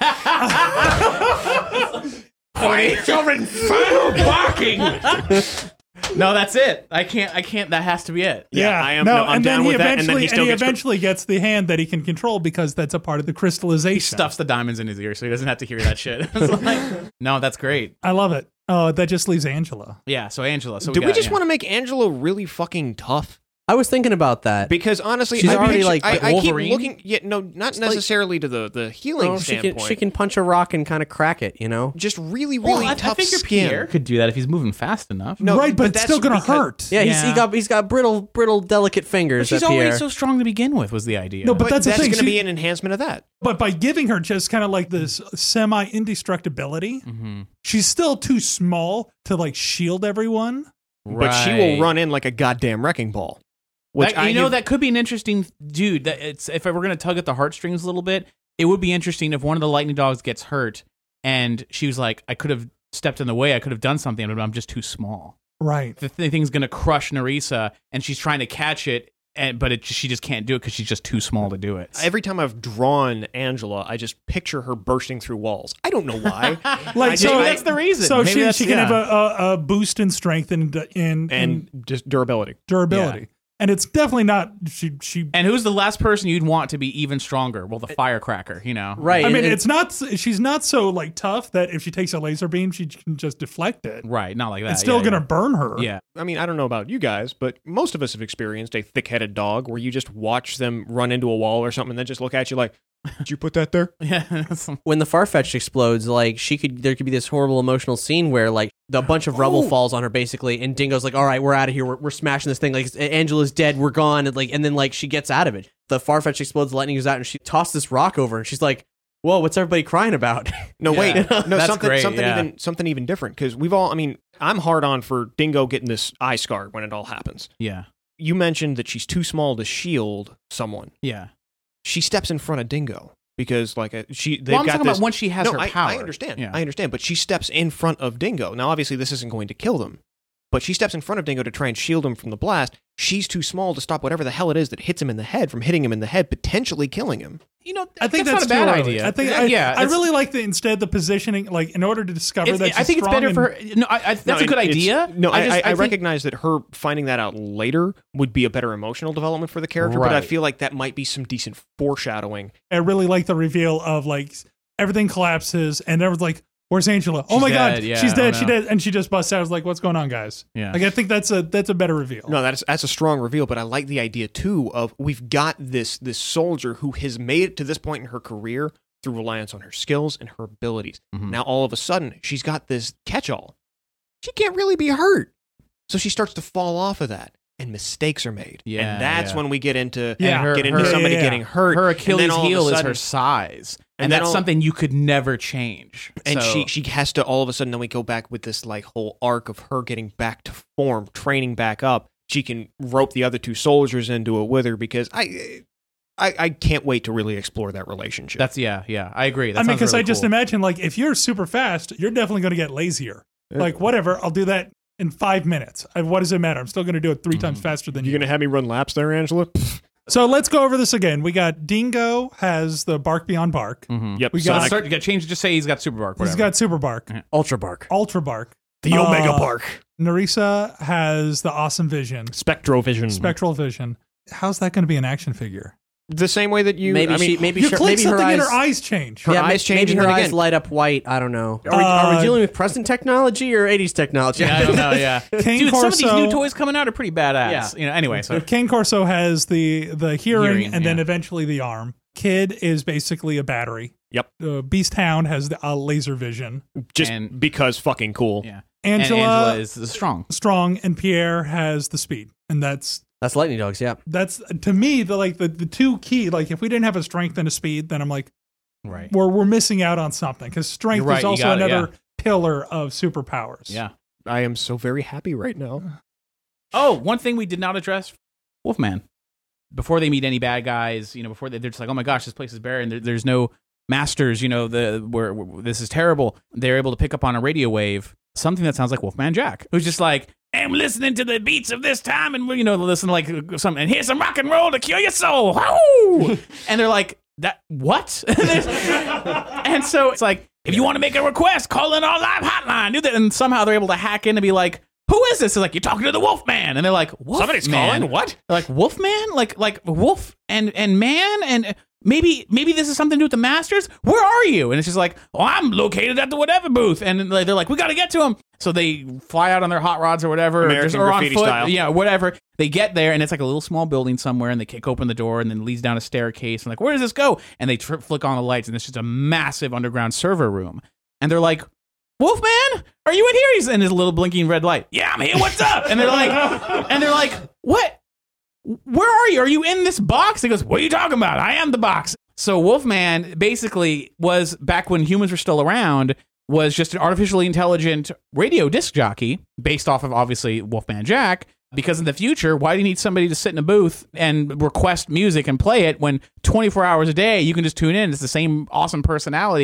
Quiet your infernal barking! No, that's it. I can't I can't that has to be it. Yeah, I am- No, no, I'm and down then he with that, and then eventually he and still he gets cr- eventually gets the hand that he can control because that's a part of the He crystallization. stuffs the diamonds in his ear so he doesn't have to hear that shit. It's like, no, that's great. I love it. Oh, that just leaves Angela. Yeah, so Angela. So Do we, we got, just yeah. want to make Angela really fucking tough? I was thinking about that. Because honestly, She's I already, picture- like, I, I keep Wolverine? looking. Yeah, no, not like- necessarily to the the healing Oh, she standpoint. can she can punch a rock and kind of crack it, you know. just really, Well, really I, I tough figure skin. Pierre could do that if he's moving fast enough. No, right, but, but it's that's still going to because- hurt. Yeah, he's, he Yeah. got he's got brittle brittle delicate But fingers. she's that Pierre. always so strong to begin with was the idea. No, but But that's that's, the thing. going to she- be an enhancement of that. But by giving her just kind of like this semi indestructibility, Mhm. she's still too small to like shield everyone. But she will Right. run in like a goddamn wrecking ball. Which That- I you know have- that could be an interesting dude. That it's if we're gonna tug at the heartstrings a little bit, it would be interesting if one of the lightning dogs gets hurt and she was like, I could have stepped in the way. I could have done something, but I'm just too small. Right. The th- thing's gonna crush Nerissa, and she's trying to catch it, and but it, she just can't do it because she's just too small to do it. Every time I've drawn Angela, I just picture her bursting through walls. I don't know why. Like, I so just- Maybe that's the reason. So Maybe she that's- she can yeah. have a, a, a boost in strength and in, in, and in just durability. durability. And it's definitely not she she And who's the last person you'd want to be even stronger? Well, the firecracker, you know. Right. I and- mean, and- it's not. She's not so like tough that if she takes a laser beam, she can just deflect it. Right, not like that. It's still yeah, gonna burn her. Yeah. I mean, I don't know about you guys, but most of us have experienced a thick-headed dog where you just watch them run into a wall or something and then just look at you like, did you put that there? Yeah. when the Farfetch'd explodes, like she could, there could be this horrible emotional scene where like a bunch of rubble Oh. falls on her basically, and Dingo's like, "All right, we're out of here. We're, we're smashing this thing. Like Angela's dead. We're gone." And like, and then like she gets out of it. The Farfetch explodes. The lightning goes out, and she tosses this rock over, and she's like, "Whoa, what's everybody crying about?" No, Yeah. wait, no, That's something, great, something yeah. even, something even different. Because we've all, I mean, I'm hard on for Dingo getting this eye scar when it all happens. Yeah. You mentioned that she's too small to shield someone. Yeah. She steps in front of Dingo because, like, a, she they've Well, I'm got talking this. about when she has no, her I, power. I understand. Yeah. I understand. But she steps in front of Dingo. Now, obviously, this isn't going to kill them. But she steps in front of Dingo to try and shield him from the blast. She's too small to stop whatever the hell it is that hits him in the head from hitting him in the head, potentially killing him. You know, I think that's, not a bad too early. idea. I think yeah, I, yeah, I it's- really like the instead the positioning. Like in order to discover it's- that she's I think it's strong better and- for her. No, I, I, that's No, a good it- it's- idea. No, I, just, I, I, think- recognize that her finding that out later would be a better emotional development for the character, but I Right. feel like that might be some decent foreshadowing. I really like the reveal of like everything collapses and everyone's like, "Where's Angela? Oh She's my dead, god, yeah, she's oh dead, no. she dead!" And she just busts out. I was like, "What's going on, guys?" Yeah. Like I think that's a that's a better reveal. No, that's that's a strong reveal, but I like the idea too of we've got this this soldier who has made it to this point in her career through reliance on her skills and her abilities. Mhm. Now all of a sudden she's got this catch-all. She can't really be hurt. So she starts to fall off of that. And mistakes are made. Yeah, and that's yeah. when we get into Yeah. And her- get into her- somebody yeah, yeah. getting hurt. her and then Achilles all of a heel is sudden- her size, and, and then that's all- something you could never change. And So- she she has to all of a sudden then we go back with this like whole arc of her getting back to form, training back up. She can rope the other two soldiers into it with her because I I, I can't wait to really explore that relationship. that's yeah, yeah. I agree. That I mean, sounds because really I just cool. imagine like if you're super fast, you're definitely going to get lazier. Like whatever, I'll do that in five minutes. I, what does it matter? I'm still going to do it three times faster than you. you gonna have me run laps there, Angela? So let's go over this again. We got Dingo has the bark beyond bark. Mhm. Yep. We so got- I- Start, you got to change. Just say he's got super bark. He's Whatever. got super bark, Ultra bark. ultra bark. the Uh, Omega Bark. Nerissa has the awesome vision, Spectrovision. spectral vision. How's that going to be an action figure? the same way that you Maybe I mean, she, maybe You sure, click maybe her something eyes. and her eyes change. Her yeah, eyes maybe change and her then eyes again- light up white. I don't know. Are we, are Uh, we dealing with present technology or eighties technology? Yeah, I don't know. Yeah, Kane dude, some of these Corso- new toys coming out are pretty badass. Yeah. You know. Anyway, so Kane Corso has the the hearing, Hearing, and then yeah. eventually the arm. Kid is basically a battery. Yep. Uh, Beast Hound has the uh, laser vision. just and- because fucking cool. yeah, Angela, and Angela is, is strong. strong, and Pierre has the speed. And that's That's lightning dogs. Yeah. that's to me the like the, the two key. Like if we didn't have a strength and a speed, then I'm like Right. we're we're missing out on something because strength You're right, is you also got it, another pillar of superpowers. Yeah. I am so very happy right now. Oh, one thing we did not address: Wolfman. Before they meet any bad guys, you know, before they, they're just like, "Oh my gosh, this place is barren. There, there's no masters." You know, the where, where this is terrible. They're able to pick up on a radio wave something that sounds like Wolfman Jack, who's just like, "I'm listening to the beats of this time, and you know, listen to like something, and here's some rock and roll to cure your soul." Woo! And they're like, "That what?" And so it's like, if you want to make a request, call in our live hotline. Do that, and somehow they're able to hack in and be like, "Who is this?" It's like, "You're talking to the Wolfman," and they're like, "Wolfman?" Somebody's calling? What? They're like, Wolfman? Like like wolf and and man and maybe maybe this is something to do with the Masters? Where are you? And it's just like, "Oh, I'm located at the whatever booth." And like, they're like, "We got to get to him." So they fly out on their hot rods or whatever, American or, just, or on Graffiti foot, style. yeah, whatever. They get there and it's like a little small building somewhere, and they kick open the door and then it leads down a staircase and like, "Where does this go?" And they trip, flick on the lights and it's just a massive underground server room. And they're like, "Wolfman, are you in here?" He's in his little blinking red light. "Yeah, I'm here. What's up?" And they're like, and they're like, "What? Where are you? Are you in this box?" He goes, "What are you talking about? I am the box." So Wolfman basically was, back when humans were still around, was just an artificially intelligent radio disc jockey based off of obviously Wolfman Jack. Because in the future, why do you need somebody to sit in a booth and request music and play it when twenty-four hours a day you can just tune in? It's the same awesome personality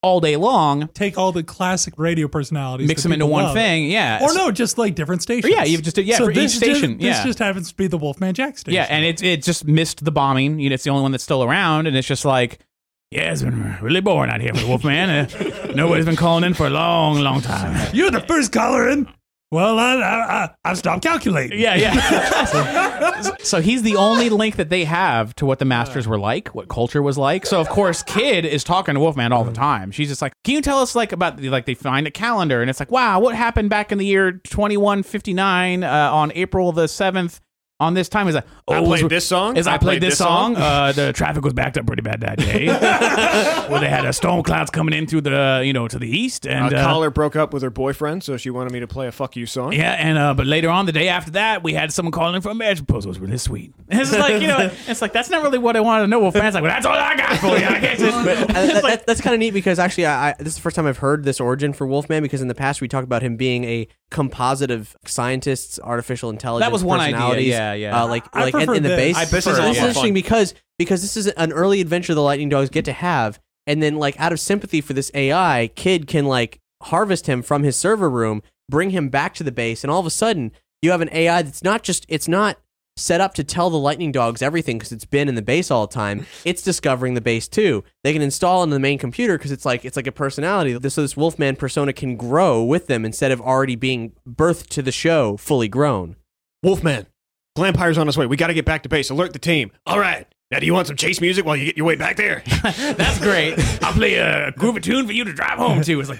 all day long. Take all the classic radio personalities, Mix that them into people one love. thing, yeah. Or no, just like different stations. Or yeah, you just yeah so for each this station. Just, yeah, This just happens to be the Wolfman Jack station. yeah, and it it just missed the bombing. You know, it's the only one that's still around, and it's just like, yeah, it's been really boring out here for the Wolfman. Uh, nobody's been calling in for a long, long time. You're the first caller in. Well, I, I, I, I've stopped calculating. Yeah, yeah. So he's the only link that they have to what the Masters were like, what culture was like. So of course, Kid is talking to Wolfman all the time. She's just like, "Can you tell us like about like they find a calendar and it's like, wow, what happened back in the year twenty-one fifty-nine uh, on April the seventh?" On this time, is like, I oh, played was- this song. Is I, played, this song. Uh, the traffic was backed up pretty bad that day. Well, they had uh, storm clouds coming in through the, you know, to the east, and A uh, caller broke up with her boyfriend, so she wanted me to play a "fuck you" song. yeah, and uh, but later on, the day after that, we had someone calling in for a marriage proposal. It was really sweet. And it's like, you know, it's like that's not really what I wanted to know. Wolfman's like, well, that's all I got for you. I can't just. And that, that, that's kind of neat because actually, I, I, this is the first time I've heard this origin for Wolfman. Because in the past, we talked about him being a composite of scientists, artificial intelligence, That was one idea, personalities, yeah, yeah. uh, like I like in, prefer in the this. base. I prefer so it. this is Yeah. interesting because because this is an early adventure the Lightning Dogs get to have, and then like out of sympathy for this A I, Kid can like harvest him from his server room, bring him back to the base, and all of a sudden you have an A I that's not just it's not set up to tell the Lightning Dogs everything because it's been in the base all the time. It's discovering the base too. They can install into the main computer because it's like it's like a personality. This so this Wolfman persona can grow with them instead of already being birthed to the show fully grown. Wolfman, Glampire's on his way. We got to get back to base. Alert the team. All right. Now, do you want some chase music while you get your way back there? That's great. I'll play a groovy tune for you to drive home to. It's like,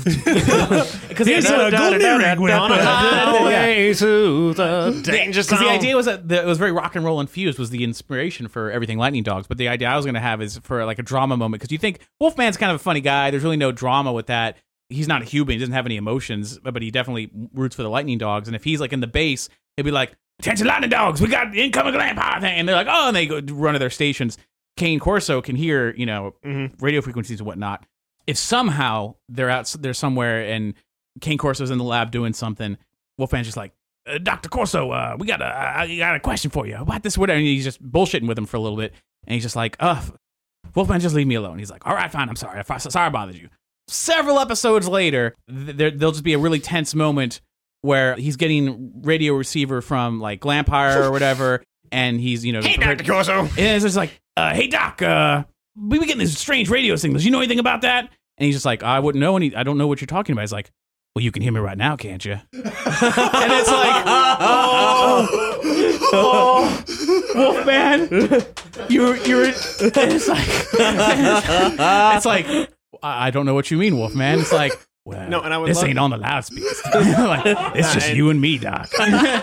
because Here's a golden earring with On a uh, highway to the danger Because zone. the idea was that the, it was very rock and roll infused was the inspiration for everything Lightning Dogs. But the idea I was going to have is for like a drama moment because you think Wolfman's kind of a funny guy. There's really no drama with that. He's not a human. He doesn't have any emotions, but, but he definitely roots for the Lightning Dogs. And if he's like in the base, he'd be like, "Attention, Lightning Dogs! We got the incoming Glampire thing!" And they're like, "Oh!" And they go run to their stations. Kane Corso can hear, you know, Mhm. radio frequencies and whatnot. If somehow they're out, they're somewhere, and Kane Corso's in the lab doing something, Wolfman's just like, uh, "Doctor Corso, uh, we got a, I got a question for you about this, whatever." And he's just bullshitting with him for a little bit, and he's just like, "Uh, Wolfman, just leave me alone." He's like, "All right, fine. I'm sorry. I'm sorry I bothered you." Several episodes later, there, there'll just be a really tense moment where he's getting radio receiver from like Glampire or whatever, and he's, you know, Hey, Doctor Corso. and it's just like, uh, "Hey Doc, uh, we be getting these strange radio signals. You know anything about that?" And he's just like, "I wouldn't know any. I don't know what you're talking about." He's like, "Well, you can hear me right now, can't you?" And it's like, oh, oh, Wolfman, you're you're. It's like, it's like, I I don't know what you mean, Wolfman. It's like, well, No, and I would this love- ain't on the loudspeakers. Like, it's Nah, just and- you and me, Doc.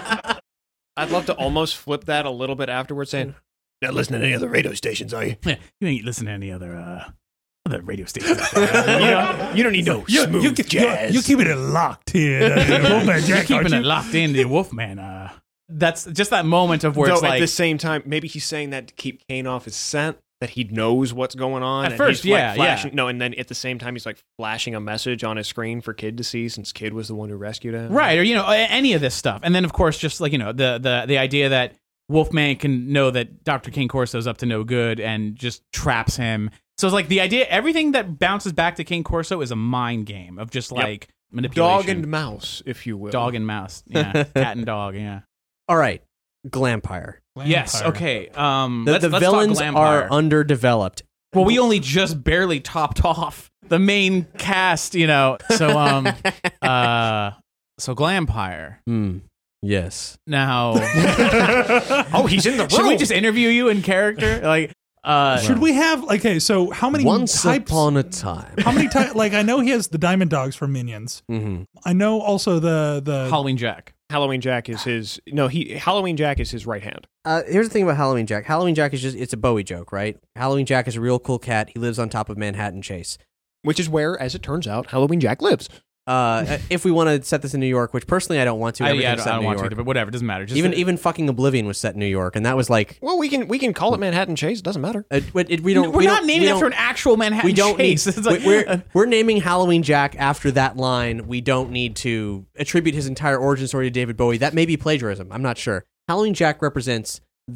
I'd love to almost flip that a little bit afterwards, saying, "Not listening to any other radio stations, are you? Yeah, you ain't listening to any other uh, other radio stations. out there. You don't, you don't need no smooth you, jazz." you keeping it locked here, uh, Wolfman You're Jack, aren't keeping you? it locked in the Wolfman. Uh, that's just that moment of where Though it's at like, the same time, maybe he's saying that to keep Kane off his scent, that he knows what's going on. At and first, he's like yeah, flashing, yeah. No, and then at the same time, he's like flashing a message on his screen for Kid to see, since Kid was the one who rescued him. right, or you know, a- any of this stuff, and then of course, just like you know, the the the idea that Wolfman can know that Doctor Kane Corso's up to no good and just traps him. So it's like the idea, everything that bounces back to Kane Corso is a mind game of just Yep. like manipulation. Dog and mouse, if you will. dog and mouse, yeah, cat and dog, yeah. All right, Glampire. Yes, Glampire. okay. Um, The, let's, the let's talk villains Glampire. are underdeveloped. Well, we only just barely topped off the main cast, you know. So, um, uh, so Glampire. Hmm. Yes. Now, Oh, he's in the room. should we just interview you in character? Like, uh, Should we have okay? So how many Once types? upon a time. How many types? Like I know he has the Diamond Dogs from Minions. hmm I know also the the Halloween Jack? Halloween Jack is his. No, he Halloween Jack is his right hand. Uh, here's the thing about Halloween Jack. Halloween Jack is just, it's a Bowie joke, right? Halloween Jack is a real cool cat. He lives on top of Manhattan Chase. Which is where, as it turns out, Halloween Jack lives. Uh, if we want to set this in New York, which personally I don't want to. I, Everything's yeah, I don't, set I in don't New want York. to, but whatever. It doesn't matter. Just Even uh, even fucking Oblivion was set in New York, and that was like Well, we can we can call it Manhattan Chase. It doesn't matter. uh, it, it- we don't. we're we not don't- naming we it don't- after an actual Manhattan We don't need. Chase. It's like, we're we're naming Halloween Jack after that line. We don't need to attribute his entire origin story to David Bowie. That may be plagiarism. I'm not sure. Halloween Jack represents the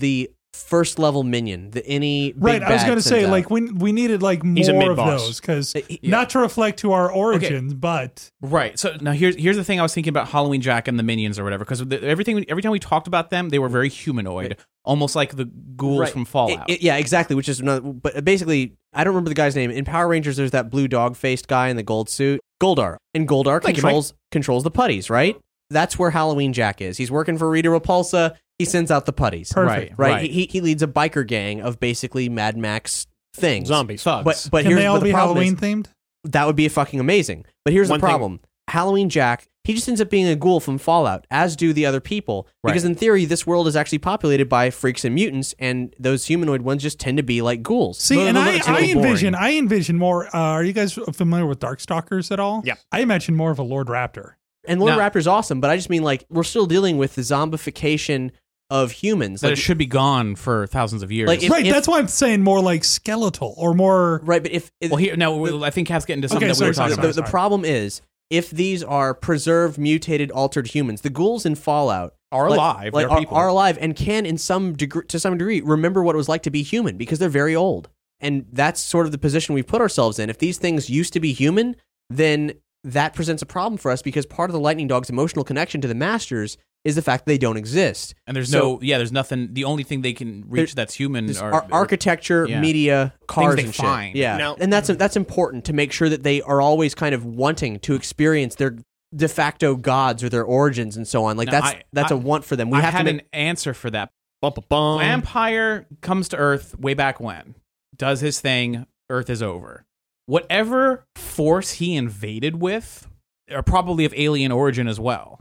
first level minion. The any big Right, I was bad going to say, sends like, out. we we needed like He's a more of mid-boss. those because Uh, he- not to reflect to our origins, but Right. So now here's here's the thing I was thinking about Halloween Jack and the minions or whatever, because everything every time we talked about them, they were very humanoid, almost like the ghouls Right. from Fallout. It- it- yeah, exactly. Which is another, but basically, I don't remember the guy's name. In Power Rangers, there's that blue dog faced guy in the gold suit, Goldar, and Goldar Thank you, controls controls the putties. Right. That's where Halloween Jack is. He's working for Rita Repulsa. He sends out the putties. perfect. Right. Right. He he leads a biker gang of basically Mad Max things. Zombies. Thugs. But but Can here's they all but the be problem Halloween is, themed? that would be fucking amazing. But here's One the thing- problem. Halloween Jack, he just ends up being a ghoul from Fallout, as do the other people. Because Right. in theory, this world is actually populated by freaks and mutants, and those humanoid ones just tend to be like ghouls. See, But- and but I, it's a I little envision, boring. I envision more. Uh, are you guys familiar with Darkstalkers at all? Yeah. I imagine more of a Lord Raptor. And Lord Now- Raptor's awesome, but I just mean like we're still dealing with the zombification of humans. that Like, it should be gone for thousands of years. Like, if- right, that's why I'm saying more like skeletal or more. right, but if well, here now I think Kath's getting to something Okay, that we were sorry, talking sorry, the, about. the problem is if these are preserved, mutated, altered humans, the ghouls in Fallout Are like- alive. like, They're are, people. are alive and can, in some degree, to some degree, remember what it was like to be human because they're very old, and that's sort of the position we've put ourselves in. If these things used to be human, then that presents a problem for us because part of the Lightning Dog's emotional connection to the Masters is the fact that they don't exist. And there's So- no, yeah, there's nothing. The only thing they can reach that's human There's are ar- architecture, yeah. media, cars, they and shit. find. Yeah, Now- and that's that's important to make sure that they are always kind of wanting to experience their de facto gods or their origins and so on. Like Now, that's I- that's a I- want for them. We I have had to make, an answer for that. Bum, bum, bum. Vampire comes to Earth way back when, does his thing. Earth is over. Whatever force he invaded with are probably of alien origin as well.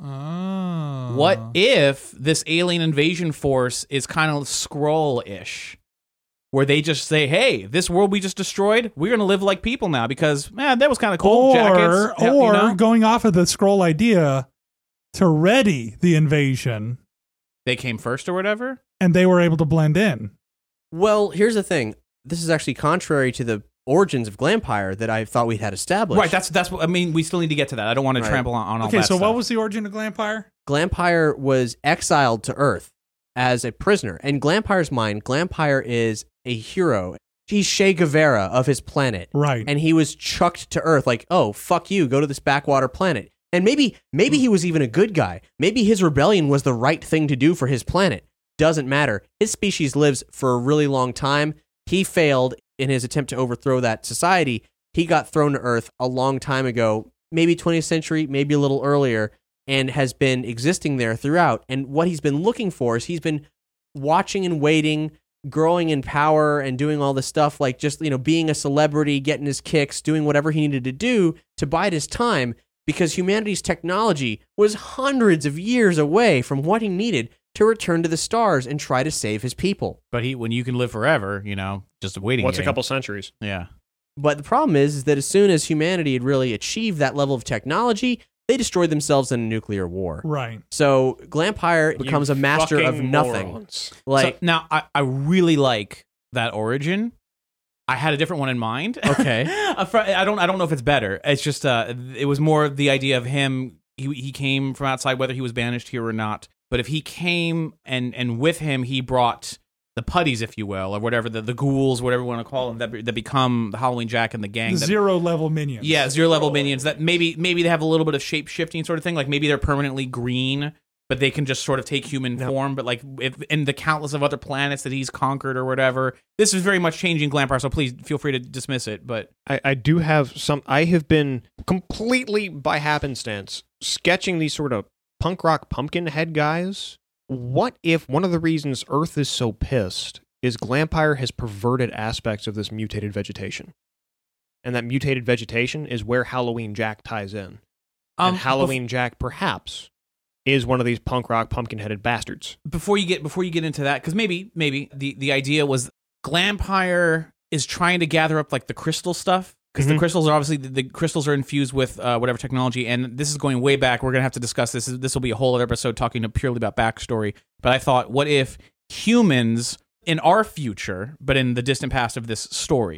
Oh. What if this alien invasion force is kind of Skrull-ish, where they just say, "Hey, this world we just destroyed, we're gonna live like people now because man, that was kind of cool." Or, Jackets, yeah, you or know? going off of the scroll idea to ready the invasion, they came first or whatever. and they were able to blend in. well, here's the thing. This is actually contrary to the origins of Glampire that I thought we had established. Right. That's that's what I mean. We still need to get to that. I don't want to Right. trample on, on all Okay, that so stuff. what was the origin of Glampire? Glampire was exiled to Earth as a prisoner. In Glampire's mind, Glampire is a hero. He's Che Guevara of his planet. Right. And he was chucked to Earth like, oh, fuck you, go to this backwater planet. And maybe maybe he was even a good guy. Maybe his rebellion was the right thing to do for his planet. Doesn't matter. His species lives for a really long time. He failed in his attempt to overthrow that society. He got thrown to Earth a long time ago, maybe twentieth century, maybe a little earlier, and has been existing there throughout. And what he's been looking for is he's been watching and waiting, growing in power and doing all this stuff, like just, you know, being a celebrity, getting his kicks, doing whatever he needed to do to bide his time because humanity's technology was hundreds of years away from what he needed to return to the stars and try to save his people. But he, when you can live forever, you know, just a waiting. What's a game. couple centuries? Yeah. But the problem is, is that as soon as humanity had really achieved that level of technology, they destroyed themselves in a nuclear war. Right. So Glampire becomes You a master of fucking nothing. morons. Like, so, now I, I really like that origin. I had a different one in mind. Okay. A fr- I don't. I don't know if it's better. It's just. Uh, it was more the idea of him. He he came from outside, whether he was banished here or not. But if he came and and with him, he brought the putties, if you will, or whatever the the ghouls, whatever you want to call them, that be- that become the Halloween Jack and the gang. The that, zero level minions. Yeah, zero level minions that maybe maybe they have a little bit of shape shifting sort of thing. Like maybe they're permanently green, but they can just sort of take human No. form. But like if, in the countless of other planets that he's conquered or whatever, this is very much changing Glampire. So please feel free to dismiss it. But I, I do have some. I have been completely by happenstance sketching these sort of punk rock pumpkin head guys. What if one of the reasons Earth is so pissed is Glampire has perverted aspects of this mutated vegetation? And that mutated vegetation is where Halloween Jack ties in. um, and Halloween Jack, perhaps, is one of these punk rock pumpkin headed bastards. before you get before you get into that, because maybe maybe the the idea was Glampire is trying to gather up like the crystal stuff. Because Mhm. the crystals are obviously the, the crystals are infused with uh, whatever technology, and this is going way back. We're gonna have to discuss this. This will be a whole other episode talking purely about backstory. But I thought, what if humans in our future, but in the distant past of this story,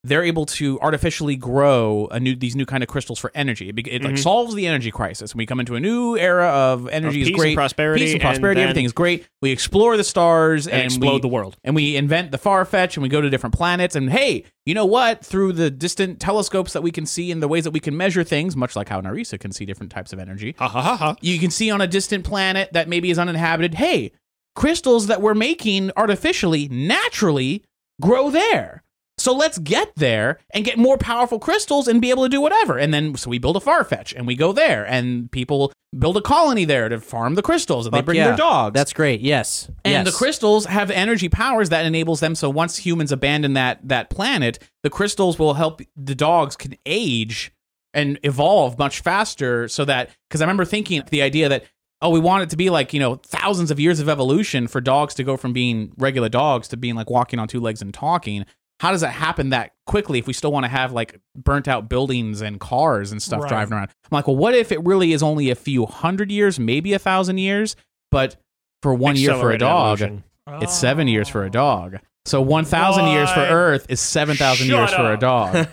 they're able to artificially grow a new these new kind of crystals for energy. It, it like solves the energy crisis. And we come into a new era of energy Of is peace great, and prosperity, peace and prosperity. and then- Everything is great. We explore the stars And and, explode we, the world. and we invent the Farfetch, and we go to different planets. And hey, you know what? Through the distant telescopes that we can see and the ways that we can measure things, much like how Narisa can see different types of energy, Ha ha ha ha. you can see on a distant planet that maybe is uninhabited. Hey, crystals that we're making artificially naturally grow there. So let's get there and get more powerful crystals and be able to do whatever. And then so we build a Farfetch and we go there, and people build a colony there to farm the crystals, and they Fuck bring yeah. their dogs. That's great. Yes. And yes. the crystals have energy powers that enables them. So once humans abandon that that planet, the crystals will help the dogs can age and evolve much faster. So that, because I remember thinking the idea that, oh, we want it to be like, you know, thousands of years of evolution for dogs to go from being regular dogs to being like walking on two legs and talking. How does that happen that quickly if we still want to have like burnt out buildings and cars and stuff Right. driving around? I'm like, well, what if it really is only a few hundred years, maybe a thousand years, but for one year for a Accelerated dog, evolution. it's seven years for a dog. So one thousand years for What? Earth is seven thousand Shut years for a up.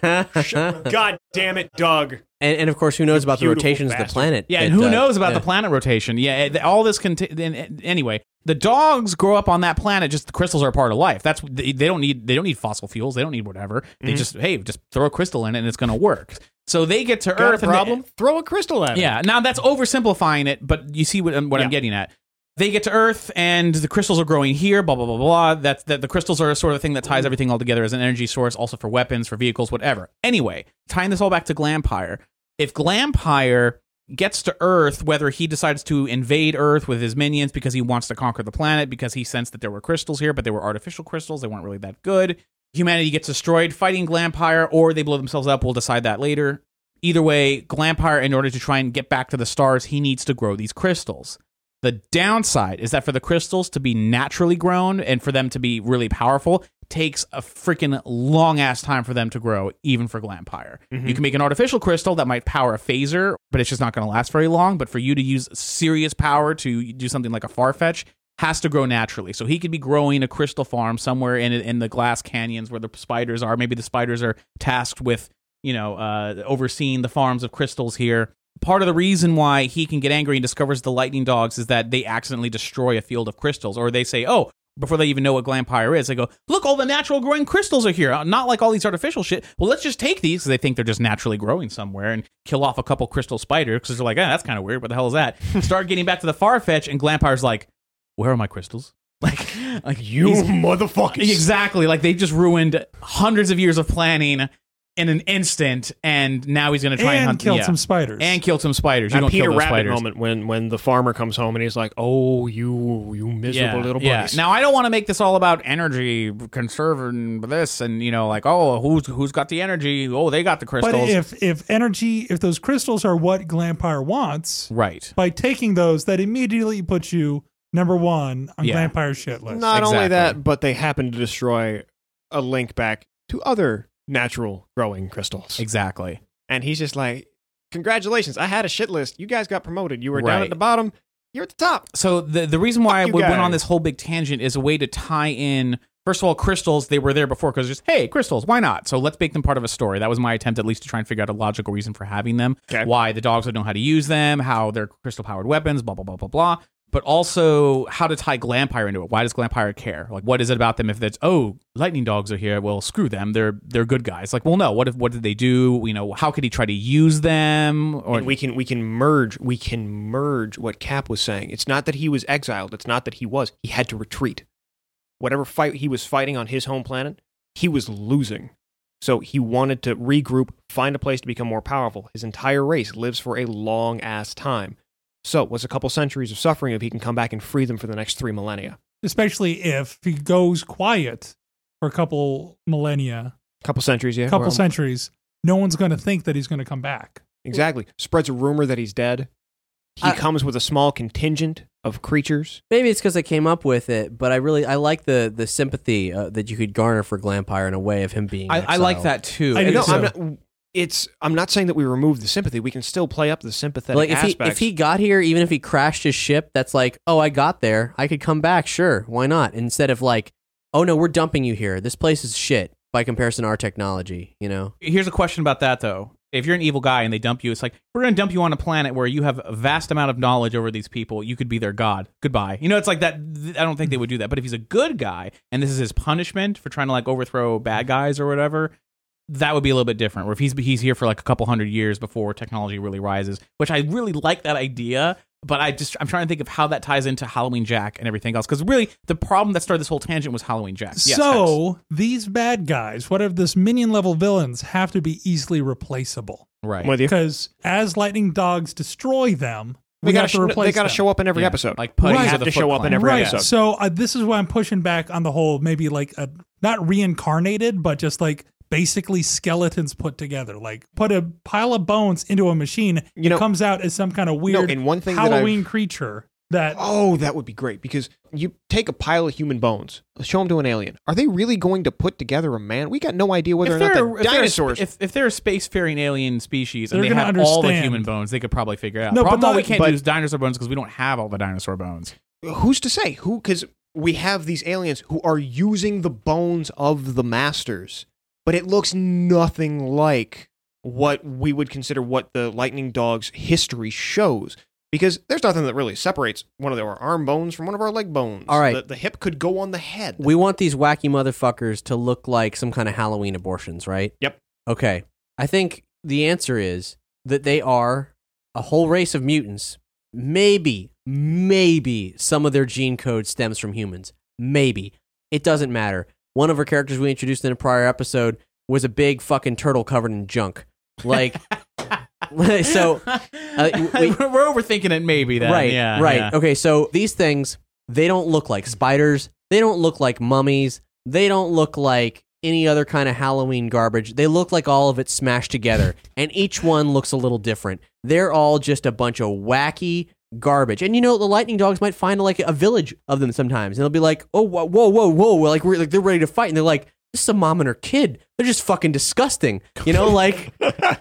dog. God damn it, Doug. and, and of course, who knows about the beautiful rotations of the bastard. planet? Yeah, and It, who uh, knows about yeah. the planet rotation? Yeah, it- all this. Conti- and- anyway, the dogs grow up on that planet. Just the crystals are a part of life. That's they, they don't need. They don't need fossil fuels. They don't need whatever. They just hey, just throw a crystal in it and it's going to work. So they get to Got Earth. a and they- problem? Throw a crystal at it. Yeah, now that's oversimplifying it, but you see what, I'm- what I'm Yeah. getting at. They get to Earth, and the crystals are growing here. Blah blah blah blah. That's that. The crystals are a sort of thing that ties everything all together as an energy source, also for weapons, for vehicles, whatever. Anyway, tying this all back to Glampire. If Glampire gets to Earth, whether he decides to invade Earth with his minions because he wants to conquer the planet, because he sensed that there were crystals here, but they were artificial crystals, they weren't really that good. Humanity gets destroyed fighting Glampire, or they blow themselves up. We'll decide that later. Either way, Glampire, in order to try and get back to the stars, he needs to grow these crystals. The downside is that for the crystals to be naturally grown and for them to be really powerful takes a freaking long ass time for them to grow, even for Glampire. Mm-hmm. You can make an artificial crystal that might power a phaser, but it's just not going to last very long. But for you to use serious power to do something like a Farfetch, has to grow naturally. So he could be growing a crystal farm somewhere in in the glass canyons where the spiders are. Maybe the spiders are tasked with, you know, uh, overseeing the farms of crystals here. Part of the reason why he can get angry and discovers the lightning dogs is that they accidentally destroy a field of crystals, or they say, oh, before they even know what Glampire is, they go, look, all the natural growing crystals are here, not like all these artificial shit. Well, let's just take these, because they think they're just naturally growing somewhere, and kill off a couple crystal spiders, because they're like, ah, that's kind of weird, what the hell is that? Start getting back to the Farfetch, and Glampire's like, where are my crystals? Like, like You he's- motherfuckers. Exactly. Like they just ruined hundreds of years of planning in an instant, and now he's going to try and, and hunt killed yeah. some spiders. and killed some spiders. You That don't Peter kill those Rabbit spiders. moment when, when the farmer comes home and he's like, oh, you you miserable Yeah, little yeah. boys. Now I don't want to make this all about energy conserving this, and you know, like, oh, who's who's got the energy? Oh, they got the crystals. But if if energy, if those crystals are what Glampire wants, right. by taking those, that immediately puts you number one on Yeah. Glampire's shit list. Not only Exactly. that, but they happen to destroy a link back to other natural growing crystals. Exactly. And he's just like, congratulations, I had a shit list. You guys got promoted. You were down Right. at the bottom. You're at the top. So the the reason why I you went on guys. this whole big tangent is a way to tie in. First of all, crystals, they were there before because just, hey, crystals, why not? So let's make them part of a story. That was my attempt at least to try and figure out a logical reason for having them. Okay. Why the dogs would know how to use them, how they're crystal-powered weapons, blah, blah, blah, blah, blah. But also how to tie Glampire into it. Why does Glampire care? Like, what is it about them if it's, oh, lightning dogs are here, well, screw them. They're they're good guys. Like, well, no, what if what did they do? You know, how could he try to use them? Or And we can we can merge we can merge what Cap was saying. It's not that he was exiled. It's not that he was. He had to retreat. Whatever fight he was fighting on his home planet, he was losing. So he wanted to regroup, find a place to become more powerful. His entire race lives for a long ass time. So what's a couple centuries of suffering if he can come back and free them for the next three millennia? Especially if he goes quiet for a couple millennia, Couple centuries, yeah. a couple Well, centuries, no one's going to think that he's going to come back. Exactly. Spreads a rumor that he's dead. He I- comes with a small contingent of creatures. Maybe it's because I came up with it, but I really I like the the sympathy uh, that you could garner for Glampire in a way of him being. I, I like exiled. that too. I do No, too. I'm not, it's. I'm not saying that we remove the sympathy. We can still play up the sympathetic Like if he aspects. if he got here, even if he crashed his ship, that's like, oh, I got there, I could come back, sure, why not? Instead of like, oh no, we're dumping you here. This place is shit. by comparison to our technology, you know? Here's a question about that, though. If you're an evil guy and they dump you, it's like, we're going to dump you on a planet where you have a vast amount of knowledge over these people. You could be their god. Goodbye. You know, it's like that. I don't think they would do that. But if he's a good guy and this is his punishment for trying to like overthrow bad guys or whatever, that would be a little bit different. Where if he's he's here for like a couple hundred years before technology really rises, which I really like that idea. But I just I'm trying to think of how that ties into Halloween Jack and everything else. Because really, the problem that started this whole tangent was Halloween Jack. Yes, so Hex. These bad guys, whatever this minion level villains, have to be easily replaceable. Right. I'm with you. Because as lightning dogs destroy them, They we gotta, have to sh- replace they gotta them. show up in every Yeah, episode. like putties They of have the to Foot show up Clan. in every right. episode. So uh, this is why I'm pushing back on the whole maybe like a not reincarnated, but just like basically skeletons put together. Like put a pile of bones into a machine. You know- it comes out as some kind of weird and one thing that Halloween I've- creature. That Oh, that would be great because you take a pile of human bones, show them to an alien. Are they really going to put together a man? We got no idea whether or not they're- the if they're a dinosaurs. sp- If, if they're a spacefaring alien species They're and they gonna have all the understand. human bones, they could probably figure it out. No, but Problem the- we can't but- use dinosaur bones because we don't have all the dinosaur bones. Who's to say? Who? Because we have these aliens who are using the bones of the masters, but it looks nothing like what we would consider what the Lightning Dog's history shows. Because there's nothing that really separates one of our arm bones from one of our leg bones. All right. The, the hip could go on the head. We want these wacky motherfuckers to look like some kind of Halloween abortions, right? Yep. Okay. I think the answer is that they are a whole race of mutants. Maybe, maybe some of their gene code stems from humans. Maybe. It doesn't matter. One of our characters we introduced in a prior episode was a big fucking turtle covered in junk. Like, so... Uh, we, We're overthinking it, maybe. Then. right, yeah, right. yeah. Okay, so these things, they don't look like spiders. They don't look like mummies. They don't look like any other kind of Halloween garbage. They look like all of it smashed together, and each one looks a little different. They're all just a bunch of wacky garbage. And you know, the Lightning Dogs might find like a village of them sometimes, and they'll be like, "Oh, whoa, whoa, whoa, whoa!" Like we're like they're ready to fight, and they're like, "This is a mom and her kid. They're just fucking disgusting." You know, like.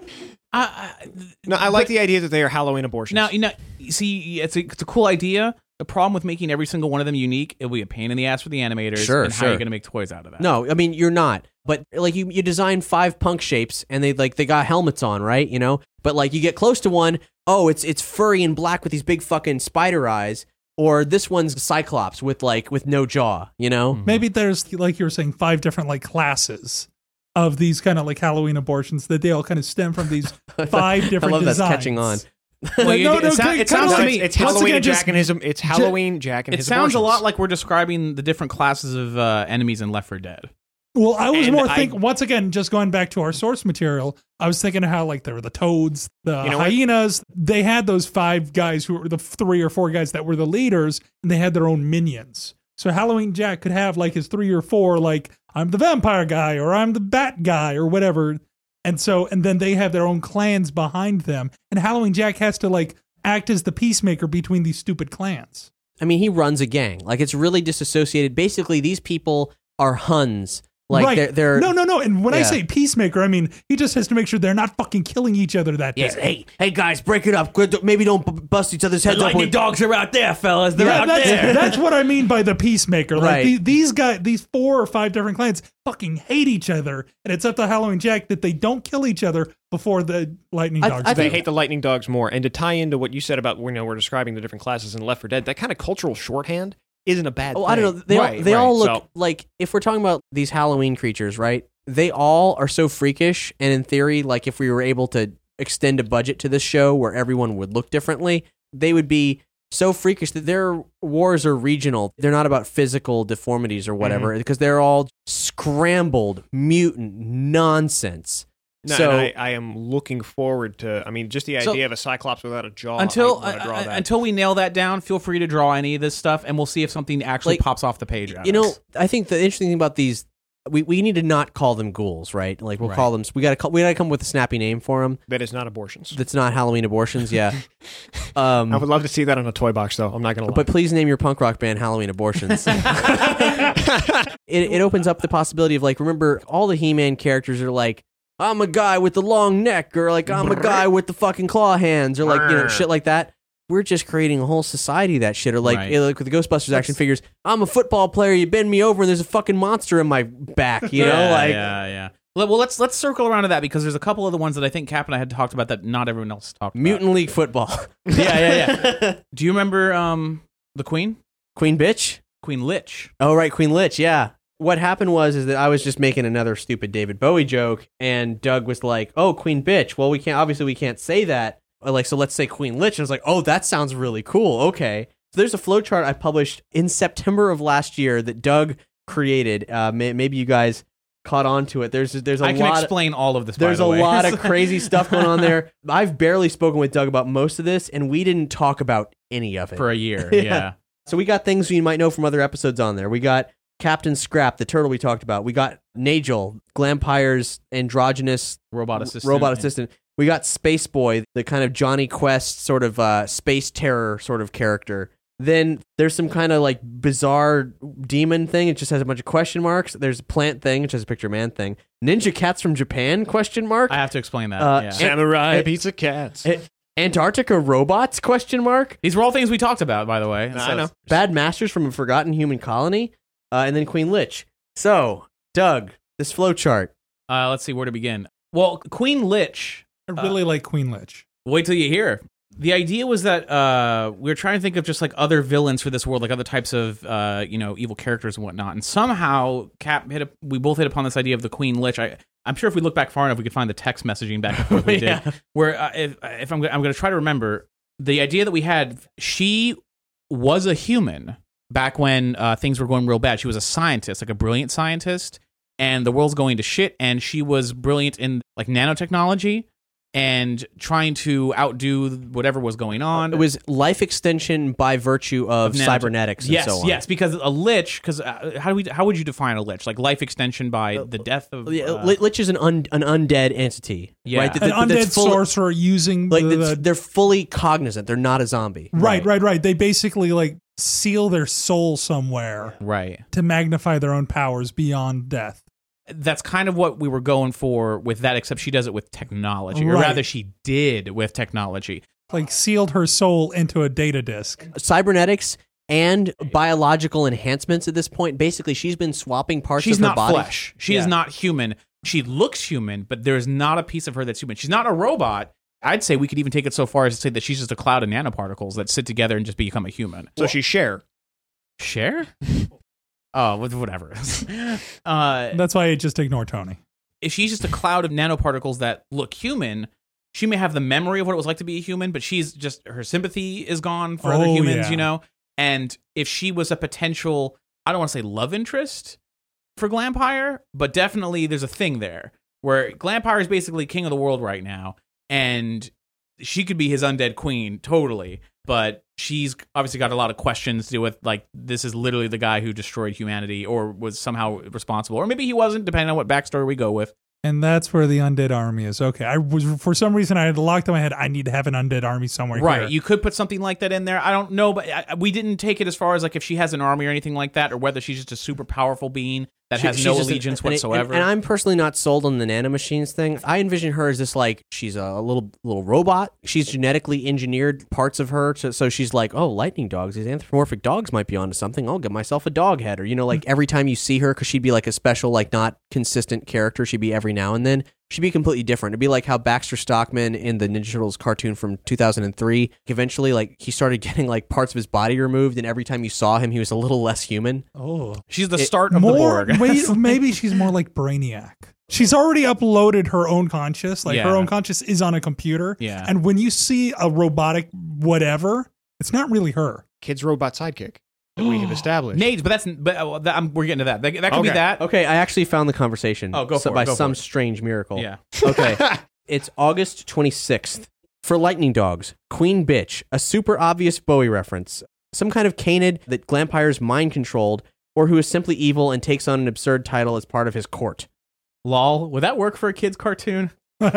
Uh, No, I like the idea that they are Halloween abortions. now, you know, see, it's a, it's a cool idea. The problem with making every single one of them unique, it'll be a pain in the ass for the animators. Sure, and how sure. are you going to make toys out of that? No, I mean you're not. But like you, you design five punk shapes, and they like they got helmets on, right? You know, but like you get close to one, oh, it's it's furry and black with these big fucking spider eyes, or this one's Cyclops with like with no jaw. You know, maybe there's like you were saying five different like classes of these kind of like Halloween abortions that they all kind of stem from these five different I love designs. that's catching on. Well, you- No, it, no, sound- kind it sounds of to No, like- me. it's, it's once Halloween again, Jack just- and his. It's Halloween Jack and It his. sounds a abortions. lot like we're describing the different classes of uh, enemies in Left four Dead. Well, I was And more I- think once again, just going back to our source material, I was thinking of how like there were the toads, the You know what? hyenas. They had those five guys who were the three or four guys that were the leaders, and they had their own minions. So Halloween Jack could have like his three or four, like I'm the vampire guy or I'm the bat guy or whatever. And so, and then they have their own clans behind them. And Halloween Jack has to like act as the peacemaker between these stupid clans. I mean, he runs a gang. Like it's really disassociated. Basically, these people are Huns. Like right. they're, they're no, no, no. And when I Yeah. say peacemaker, I mean, he just has to make sure they're not fucking killing each other that Yes, day. hey, hey guys, break it up. Good- Maybe don't b- bust each other's heads up. with- dogs are out there, fellas. They're Yeah, out that's, there. that's what I mean by the peacemaker. Like Right. the, these guys, these four or five different clans fucking hate each other, and it's up to Halloween Jack that they don't kill each other before the lightning I- dogs. I do. They think- hate the Lightning Dogs more. And to tie into what you said about, you know, we're describing the different classes in Left four Dead, that kind of cultural shorthand isn't a bad Oh, thing. I don't know. They all, Right, they right. all look So- like, if we're talking about these Halloween creatures, right? They all are so freakish, and in theory, like if we were able to extend a budget to this show where everyone would look differently, they would be so freakish that their wars are regional. They're not about physical deformities or whatever, because they're all scrambled mutant nonsense. No, so and I, I am looking forward to. I mean, just the So- idea of a Cyclops without a jaw. Until I wanna draw uh, that. until we nail that down, feel free to draw any of this stuff, and we'll see if something actually Like, pops off the page. at you know, us. I think the interesting thing about these, we, we need to not call them ghouls, right? Like we'll Right. call them. We got to we got to come up with a snappy name for them. that is not abortions. That's not Halloween abortions. Yeah. Um, I would love to see that on a toy box, though. I'm not going to lie. But please name your punk rock band Halloween Abortions. it, it opens up the possibility of like, remember, all the He-Man characters are like, I'm a guy with the long neck, or like, I'm a guy with the fucking claw hands, or like, you know, shit like that. we're just creating a whole society of that shit. Or like, Right. eh, like with the Ghostbusters action figures, I'm a football player. You bend me over, and there's a fucking monster in my back. You know, yeah, like yeah, yeah. Well, well, let's let's circle around to that because there's a couple of the ones that I think Cap and I had talked about that not everyone else talked Mutant League football. about. Yeah, yeah, yeah. Do you remember um the Queen? Queen bitch. Queen Lich. Oh right, Queen Lich. Yeah. What happened was is that I was just making another stupid David Bowie joke, and Doug was like, "Oh, Queen bitch. Well, we can't. Obviously, we can't say that. Like, so let's say Queen Lich." And I was like, "Oh, that sounds really cool. Okay." So there's a flowchart I published in September of last year that Doug created. Uh, may, maybe you guys caught on to it. There's there's a I can lot. explain all of this. by There's the a way. lot of crazy stuff going on there. I've barely spoken with Doug about most of this, and we didn't talk about any of it for a year. Yeah. Yeah. So we got things you might know from other episodes on there. We got Captain Scrap, the turtle we talked about. We got Nagel, Glampire's androgynous Robot assistant. robot yeah. assistant. We got Space Boy, the kind of Johnny Quest sort of uh, space terror sort of character. Then there's some kind of like bizarre demon thing. It just has a bunch of question marks. There's a plant thing, which has a picture man thing. Ninja cats from Japan? Question mark. I have to explain that. Uh, yeah. Samurai and- pizza cats. Eh, Antarctica robots? Question mark. These were all things we talked about, by the way. I know. Bad Masters from a Forgotten Human Colony, uh, and then Queen Lich. So, Doug, this flowchart. Uh, let's see where to begin. Well, Queen Lich. I really like Queen Lich. Wait till you hear. The idea was that uh, we were trying to think of just like other villains for this world, like other types of uh, you know evil characters and whatnot. And somehow, Cap hit. A, we both hit upon this idea of the Queen Lich. I, I'm sure if we look back far enough, we could find the text messaging back and forth we Yeah. did. Where uh, if, if I'm, I'm going to try to remember the idea that we had, she was a human back when uh, things were going real bad. She was a scientist, like a brilliant scientist, and the world's going to shit. And she was brilliant in like nanotechnology and trying to outdo whatever was going on. It was life extension by virtue of, Of nanotech- cybernetics and yes, so on. yes, because a lich. Because uh, how do we? How would you define a lich? Like life extension by the death of. Yeah, Uh, Li- Lich is an un- an undead entity, Yeah. right? That- An that- that's undead full- sorcerer using Like the, that's- the they're fully cognizant. They're not a zombie. right, right, right. They basically like seal their soul somewhere right. to magnify their own powers beyond death. That's kind of what we were going for with that, except she does it with technology, or Right. rather, she did with technology. Like sealed her soul into a data disk. Cybernetics and biological enhancements at this point. Basically, she's been swapping parts She's of her not body. flesh. She is Yeah. not human. She looks human, but there's not a piece of her that's human. She's not a robot. I'd say we could even take it so far as to say that she's just a cloud of nanoparticles that sit together and just become a human. So she's Cher. Share? Oh, whatever. uh, That's why I just ignore Tony. if she's just a cloud of nanoparticles that look human, she may have the memory of what it was like to be a human, but she's just, her sympathy is gone for other Oh, humans, yeah. you know? And if she was a potential, I don't want to say love interest for Glampire, but definitely there's a thing there where Glampire is basically king of the world right now, and she could be his undead queen, totally. But she's obviously got a lot of questions to do with, like, this is literally the guy who destroyed humanity or was somehow responsible. Or maybe he wasn't, depending on what backstory we go with. And that's where the undead army is. Okay. I was, for some reason, I had locked in my head, I need to have an undead army somewhere Right. here. You could put something like that in there. I don't know, but I, we didn't take it as far as, like, if she has an army or anything like that, or whether she's just a super powerful being that She- has she's no just an- allegiance and it- whatsoever. And, and I'm personally not sold on the nanomachines thing. I envision her as this like she's a little little robot. She's genetically engineered parts of her, to, so she's like, oh, lightning dogs. These anthropomorphic dogs might be onto something. I'll get myself a dog head, or you know, like every time you see her, because she'd be like a special, like not consistent character. She'd be every now and then. She'd be completely different. It'd be like how Baxter Stockman in the Ninja Turtles cartoon from two thousand three, eventually, like he started getting like parts of his body removed, and every time you saw him, he was a little less human. Oh. she's the it- start of More, the Borg. wait, maybe she's more like Brainiac. She's already uploaded her own conscious. Like her Yeah. own conscious is on a computer. Yeah. And when you see a robotic whatever, it's not really her. Kid's robot sidekick that we have established. Nades, but that's but uh, that, I'm, we're getting to that. That, that could be Okay. that. Okay, I actually found the conversation. Oh, go so- for it, by go for some it. strange miracle. Yeah. Okay. It's August twenty-sixth. For Lightning Dogs, Queen Bitch, a super obvious Bowie reference. Some kind of canid that Glampire's mind controlled, or who is simply evil and takes on an absurd title as part of his court. Lol. Would that work for a kid's cartoon?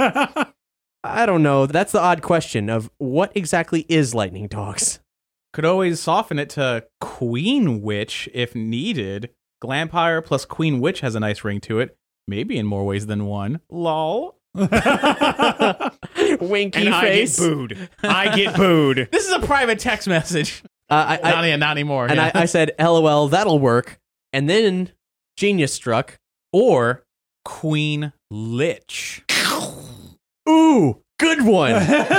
I don't know. That's the odd question of what exactly is Lightning Dogs? Could always soften it to Queen Witch if needed. Glampire plus Queen Witch has a nice ring to it. Maybe in more ways than one. Lol. Well, Winky and face. I get booed. I get booed. This is a private text message. Uh, I, not, I, not anymore. and yeah. I, I said, LOL, that'll work. And then genius struck. Or Queen Lich. Ooh, good one.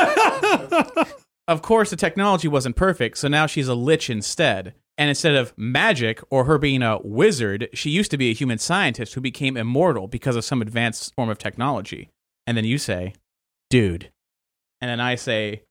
Of course, the technology wasn't perfect, so now she's a lich instead. And instead of magic or her being a wizard, she used to be a human scientist who became immortal because of some advanced form of technology. And then you say, Dude. and then I say,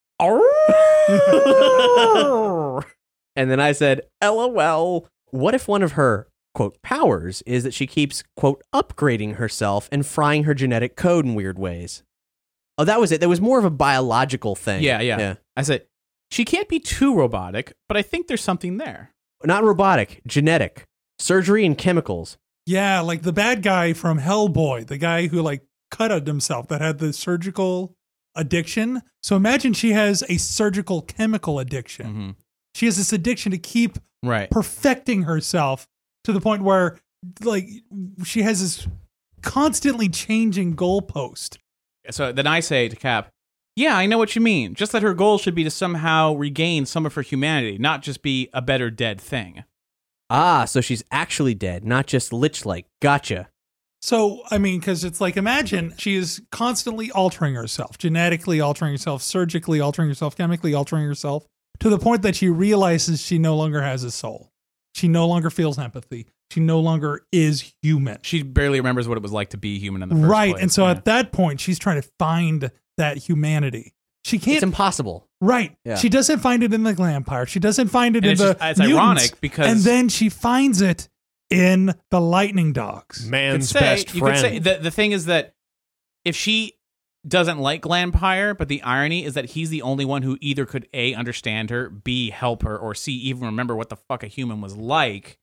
And then I said, LOL. What if one of her, quote, powers is that she keeps, quote, upgrading herself and frying her genetic code in weird ways? Oh, that was it. That was more of a biological thing. yeah, yeah, Yeah. I said, she can't be too robotic, but I think there's something there. Not robotic, genetic. Surgery and chemicals. Yeah, like the bad guy from Hellboy, the guy who like cut at himself that had the surgical addiction. So imagine she has a surgical chemical addiction. Mm-hmm. She has this addiction to keep Right. perfecting herself to the point where like she has this constantly changing goalpost. So then I say to Cap, yeah, I know what you mean. Just that her goal should be to somehow regain some of her humanity, not just be a better dead thing. Ah, so she's actually dead, not just lich-like. Gotcha. So, I mean, because it's like, imagine she is constantly altering herself, genetically altering herself, surgically altering herself, chemically altering herself, to the point that she realizes she no longer has a soul. She no longer feels empathy. She no longer is human. She barely remembers what it was like to be human in the first Right. place. And so Yeah. at that point, she's trying to find that humanity. She can't. It's impossible. Right. Yeah. She doesn't find it in the Glampire. She doesn't find it And in it's the just- it's mutants. ironic because- And then she finds it in the Lightning Dogs. You could Man's say- best you could say friend. the, the thing is that if she doesn't like Glampire, but the irony is that he's the only one who either could A, understand her, B, help her, or C, even remember what the fuck a human was like.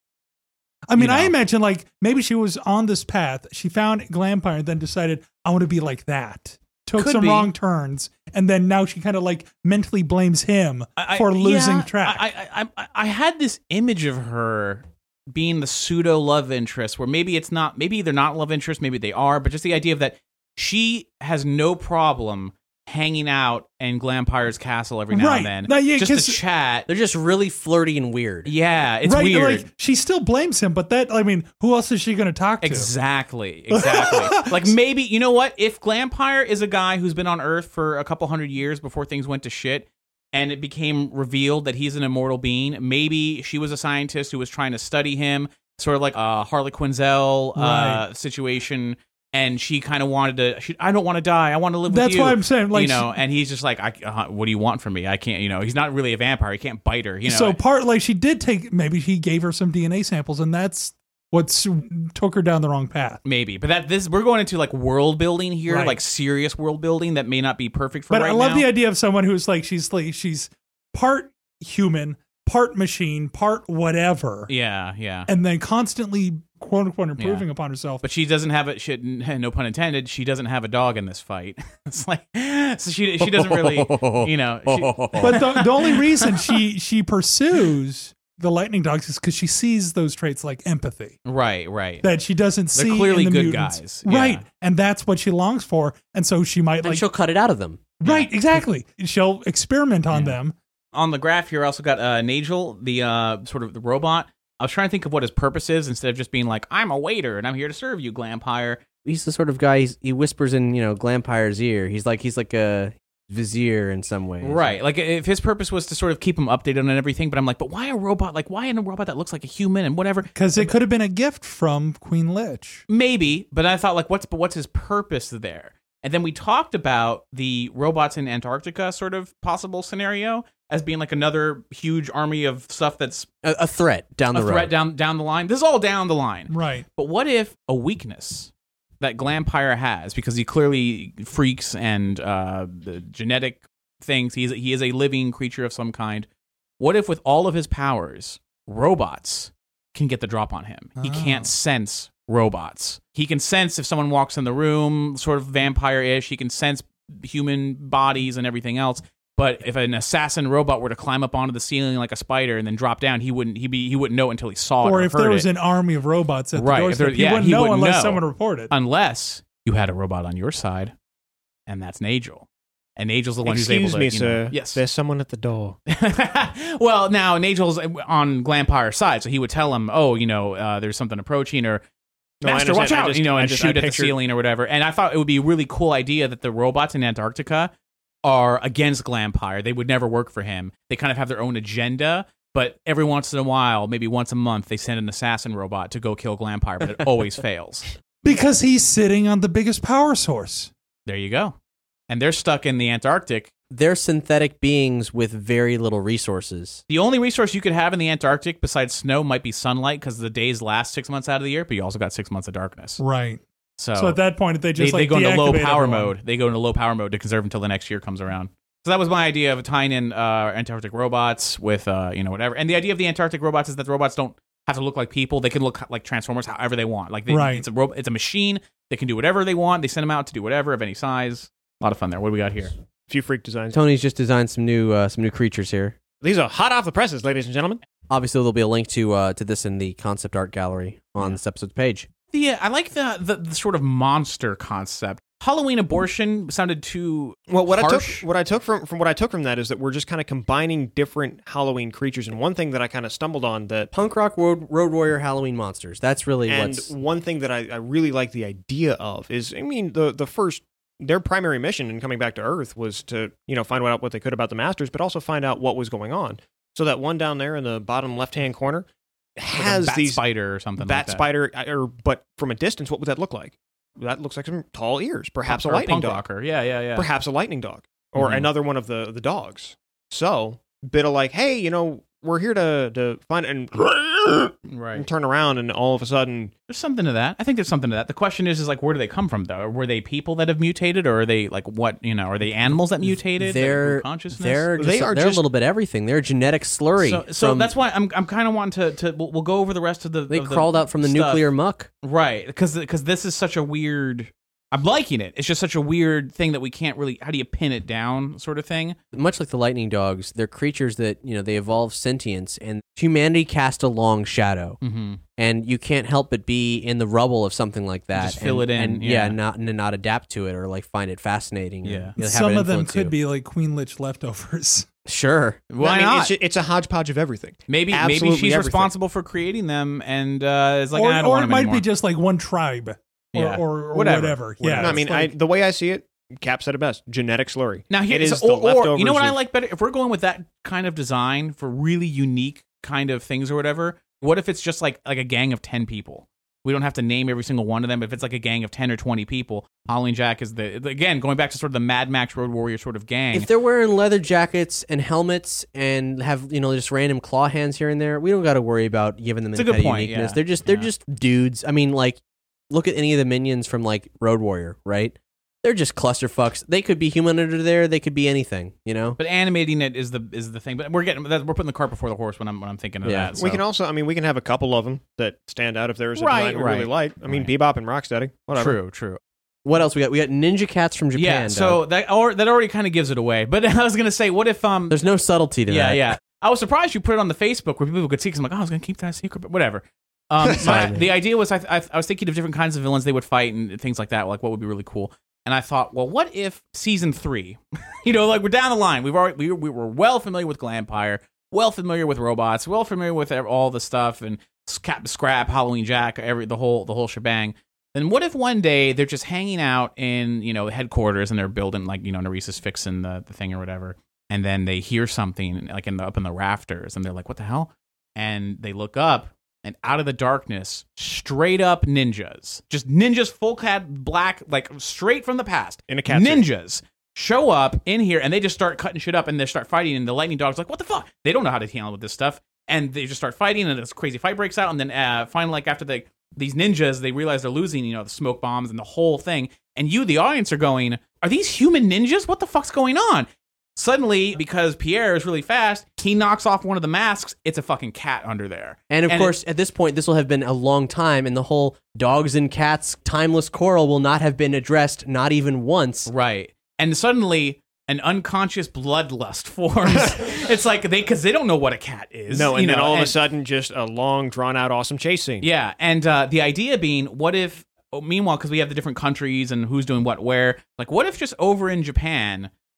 I mean, You I know. imagine like maybe she was on this path. She found Glampire and then decided, I want to be like that. Took Could some be. wrong turns. And then now she kind of like mentally blames him I- I- for losing yeah, track. I, I, I, I had this image of her being the pseudo love interest where maybe it's not, maybe they're not love interest, maybe they are, but just the idea of that she has no problem hanging out in Glampire's castle every now Right. and then. No, yeah, just 'cause- to chat. They're just really flirty and weird. Yeah, it's right, weird. Like she still blames him, but that I mean, who else is she going to talk to? Exactly, exactly. Like maybe, you know what? If Glampire is a guy who's been on Earth for a couple hundred years before things went to shit, and it became revealed that he's an immortal being, maybe she was a scientist who was trying to study him, sort of like a Harley Quinzel uh, Right. situation, and she kind of wanted to, she, I don't want to die, I want to live with That's you. why I'm saying, like, you know, and he's just like, I, uh, what do you want from me? I can't, you know, he's not really a vampire, he can't bite her, you know. So part like she did take maybe he gave her some D N A samples, and that's what took her down the wrong path. Maybe, but that this we're going into like world building here, Right. like serious world building that may not be perfect for But right I love now. the idea of someone who's like she's like she's part human, part machine, part whatever, Yeah, yeah. and then constantly quote unquote improving Yeah. upon herself. But she doesn't have it. She, no pun intended. She doesn't have a dog in this fight. It's like so she she doesn't really, you know. She, But the, the only reason she she pursues the Lightning Dogs is because she sees those traits like empathy right, right. that she doesn't They're see. clearly in the good mutants. guys. Yeah. Right? And that's what she longs for, and so she might And like she'll cut it out of them. right exactly. She'll experiment on Yeah. them. On the graph here, I also got uh, Nagel, the uh, sort of the robot. I was trying to think of what his purpose is instead of just being like, I'm a waiter and I'm here to serve you, Glampire. He's the sort of guy, he's, he whispers in, you know, Glampire's ear. He's like, he's like a vizier in some ways. Right. Like if his purpose was to sort of keep him updated on everything, but I'm like, but why a robot? Like why a robot that looks like a human and whatever? Because it could have been a gift from Queen Lich. Maybe, but I thought like, what's but what's his purpose there? And then we talked about the robots in Antarctica sort of possible scenario as being like another huge army of stuff that's A, a threat down a the threat road. down down the line. This is all down the line. Right. But what if a weakness that Glampire has, because he clearly freaks and uh, the genetic things, he's he is a living creature of some kind. What if with all of his powers, robots can get the drop on him? He Oh. can't sense robots. He can sense if someone walks in the room, sort of vampire-ish. He can sense human bodies and everything else. But if an assassin robot were to climb up onto the ceiling like a spider and then drop down, he wouldn't he be he wouldn't know until he saw it Or or if heard there was it. an army of robots at Right, the if there- doorstep, he yeah, wouldn't he know wouldn't unless know. someone reported. Unless you had a robot on your side, and that's Nagel. And Nagel's the one Excuse who's able me, to, you sir. know, yes. There's someone at the door. Well, now Nagel's on Glampire's side, so he would tell him, "Oh, you know, uh, there's something approaching," or No, I "Master, watch understand. I out!" just- you know, I and just- shoot I at the pictured- ceiling or whatever. And I thought it would be a really cool idea that the robots in Antarctica are against Glampire. They would never work for him. They kind of have their own agenda. But every once in a while, maybe once a month, they send an assassin robot to go kill Glampire, but it always fails. Because he's sitting on the biggest power source. There you go. And they're stuck in the Antarctic. They're synthetic beings with very little resources. The only resource you could have in the Antarctic besides snow might be sunlight because the days last six months out of the year, but you also got six months of darkness. Right. So, So at that point, they they, just they like go into low deactivate power everyone. mode. They go into low power mode to conserve until the next year comes around. So that was my idea of tying in uh, Antarctic robots with, uh, you know, whatever. And the idea of the Antarctic robots is that the robots don't have to look like people. They can look like Transformers however they want. Like they, Right. it's a ro- it's a machine. They can do whatever they want. They send them out to do whatever of any size. A lot of fun there. What do we got here? A few freak designs. Tony's just designed some new uh, some new creatures here. These are hot off the presses, ladies and gentlemen. Obviously, there'll be a link to uh, to this in the concept art gallery on this episode's page. The uh, I like the, the the sort of monster concept. Halloween abortion sounded too Well, what harsh. I took, what I took from, from what I took from that is that we're just kind of combining different Halloween creatures. And one thing that I kind of stumbled on that, Punk rock road, road warrior Halloween monsters. That's really and what's one thing that I, I really like the idea of is, I mean, the the first their primary mission in coming back to Earth was to, you know, find out what they could about the Masters, but also find out what was going on. So that one down there in the bottom left hand corner has like a bat these spider or something. bat like that. spider, or but from a distance, what would that look like? That looks like some tall ears, perhaps a Or lightning punk dog. rocker. Yeah, yeah, yeah. Perhaps a lightning dog or Mhm. another one of the the dogs. So bit of like, hey, you know, we're here to to find and, Right. and turn around, and all of a sudden, There's something to that. I think there's something to that. The question is, is like, where do they come from, though? Were they people that have mutated, or are they like what? You know, are they animals that mutated? that they're grew consciousness. they're just, They are they're just- a little bit everything. They're a genetic slurry. so, so from- that's why I'm I'm kind of wanting to to we'll, we'll go over the rest of the. they of the crawled out from the stuff. nuclear muck. right? Because because this is such a weird. I'm liking it. It's just such a weird thing that we can't really. How do you pin it down, sort of thing? Much like the lightning dogs, they're creatures that, you know, they evolve sentience, and humanity cast a long shadow. Mm-hmm. And you can't help but be in the rubble of something like that. Just fill and, it in, and, yeah. not and not adapt to it or like find it fascinating. Yeah. and, you know, have Some it of them influence could you. be like Queen Lich leftovers. Sure. Why I mean, not? It's, ju- it's a hodgepodge of everything. maybe maybe absolutely she's everything. responsible for creating them, and uh, it's like or I don't or want it them might anymore. be just like one tribe. Or, Yeah. or, or Whatever. whatever. Whatever. Yeah. No, I it's mean, like- I, the way I see it, Cap said it best: genetic slurry. Now here it is so- the or, or leftovers. you know what I of- like better? If we're going with that kind of design for really unique kind of things or whatever, what if it's just like like a gang of ten people? We don't have to name every single one of them. If it's like a gang of ten or twenty people, Halloween Jack is the again going back to sort of the Mad Max Road Warrior sort of gang. If they're wearing leather jackets and helmets and have, you know, just random claw hands here and there, we don't got to worry about giving them It's a any good kind of point, uniqueness. yeah. They're just they're Yeah. just dudes. I mean, like, look at any of the minions from like Road Warrior, right? They're just clusterfucks. They could be human under there. They could be anything, you know. but animating it is the is the thing. But we're getting that, we're putting the cart before the horse when I'm when I'm thinking of Yeah. that. We so. can also, I mean, we can have a couple of them that stand out if there's a Right, design we really right, like. I mean, right. Bebop and Rocksteady, whatever. True, true. What else we got? We got ninja cats from Japan. Yeah, so Doug. that or that already kind of gives it away. But I was gonna say, what if um there's no subtlety to yeah, that. yeah. I was surprised you put it on the Facebook where people could see because I'm like, oh, I was going to keep that a secret, but whatever. Um, Sorry, my- man. the idea was I, I, I was thinking of different kinds of villains they would fight and things like that, like what would be really cool. And I thought, well, what if season three, you know, like we're down the line. We've already we, we were well familiar with Glampire, well familiar with robots, well familiar with all the stuff and Captain Scrap, Halloween Jack, every the whole the whole shebang. Then what if one day they're just hanging out in, you know, headquarters and they're building like, you know, Neresa's fixing the, the thing or whatever. And then they hear something like in the, up in the rafters and they're like, what the hell? And they look up and out of the darkness, straight up ninjas, just ninjas, full cat black, like straight from the past. In a cat suit. Ninjas show up in here and they just start cutting shit up and they start fighting. And the lightning dog's like, what the fuck? They don't know how to handle with this stuff. And they just start fighting and this crazy fight breaks out. And then uh, finally, like after the these ninjas, they realize they're losing, you know, the smoke bombs and the whole thing. And you, the audience, are going, are these human ninjas? What the fuck's going on? Suddenly, because Pierre is really fast, he knocks off one of the masks. It's a fucking cat under there. And of And course, at this point, this will have been a long time, and the whole dogs and cats timeless quarrel will not have been addressed, not even once. Right. And suddenly, an unconscious bloodlust forms. It's like they, because they don't know what a cat is. No, and you then know, all of and- a sudden, just a long, drawn-out, awesome chase scene. Yeah, and uh, the idea being, what if, oh, meanwhile, because we have the different countries and who's doing what where, like, what if just over in Japan,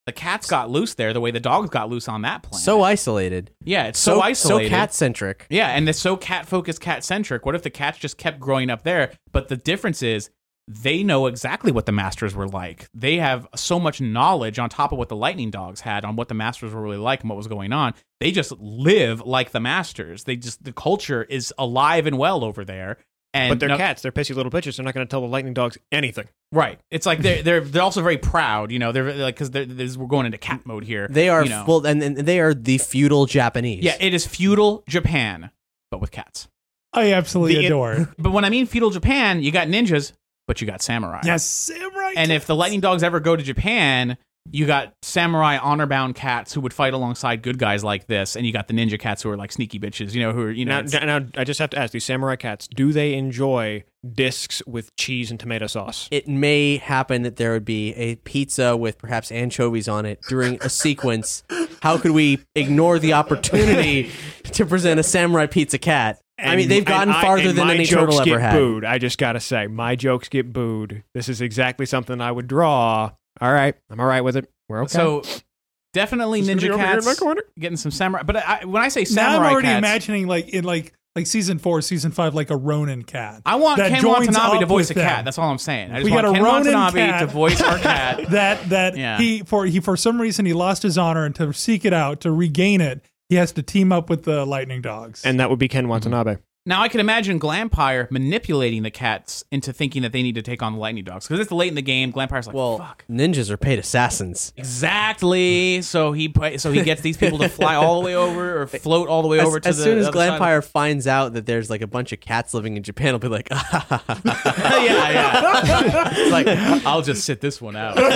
The cats got loose there the way the dogs got loose on that planet. So isolated. Yeah, it's so, So, isolated. so cat-centric. Yeah, and it's so cat-focused, cat-centric. What if the cats just kept growing up there? But the difference is they know exactly what the Masters were like. They have so much knowledge on top of what the Lightning Dogs had on what the Masters were really like and what was going on. They just live like the Masters. They just the culture is alive and well over there. And But they're no- cats. They're pissy little bitches. They're not going to tell the lightning dogs anything. Right. It's like they're they're they're also very proud. You know, they're like because we're going into cat mode here. They are You know. well, and, and they are the feudal Japanese. Yeah, it is feudal Japan, but with cats. I absolutely The- adore. But when I mean feudal Japan, you got ninjas, but you got samurai. Yes, samurai. And if the Lightning Dogs ever go to Japan, you got samurai honor-bound cats who would fight alongside good guys like this, and you got the ninja cats who are like sneaky bitches, you know, who are, you know. Now, it's- now, I just have to ask, these samurai cats, do they enjoy discs with cheese and tomato sauce? It may happen that there would be a pizza with perhaps anchovies on it during a sequence. How could we ignore the opportunity to present a samurai pizza cat? I mean, they've And gotten I- farther and than my any jokes turtle ever get had. booed. I just got to say, my jokes get booed. This is exactly something I would draw. All right. I'm all right with it. We're okay. So definitely Just gonna be ninja over here in my cats corner. getting some samurai. But I, when I say now samurai I'm already cats, imagining like in like like season four, season five, like a Ronin cat. I want that Ken joins Watanabe to up voice a with cat. them. That's all I'm saying. I just We want got a Ken Ronin Watanabe cat. to voice our cat. that that Yeah. he for he for some reason he lost his honor, and to seek it out to regain it, he has to team up with the Lightning Dogs. And that would be Ken Watanabe. Now I can imagine Glampire manipulating the cats into thinking that they need to take on the Lightning Dogs because it's late in the game. Glampire's like, Well, "Fuck." ninjas are paid assassins. Exactly. So he so he gets these people to fly all the way over or float all the way As, over to as the soon as other side. Glampire finds out that there's like a bunch of cats living in Japan, he'll be like, yeah, yeah. It's like I'll just sit this one out.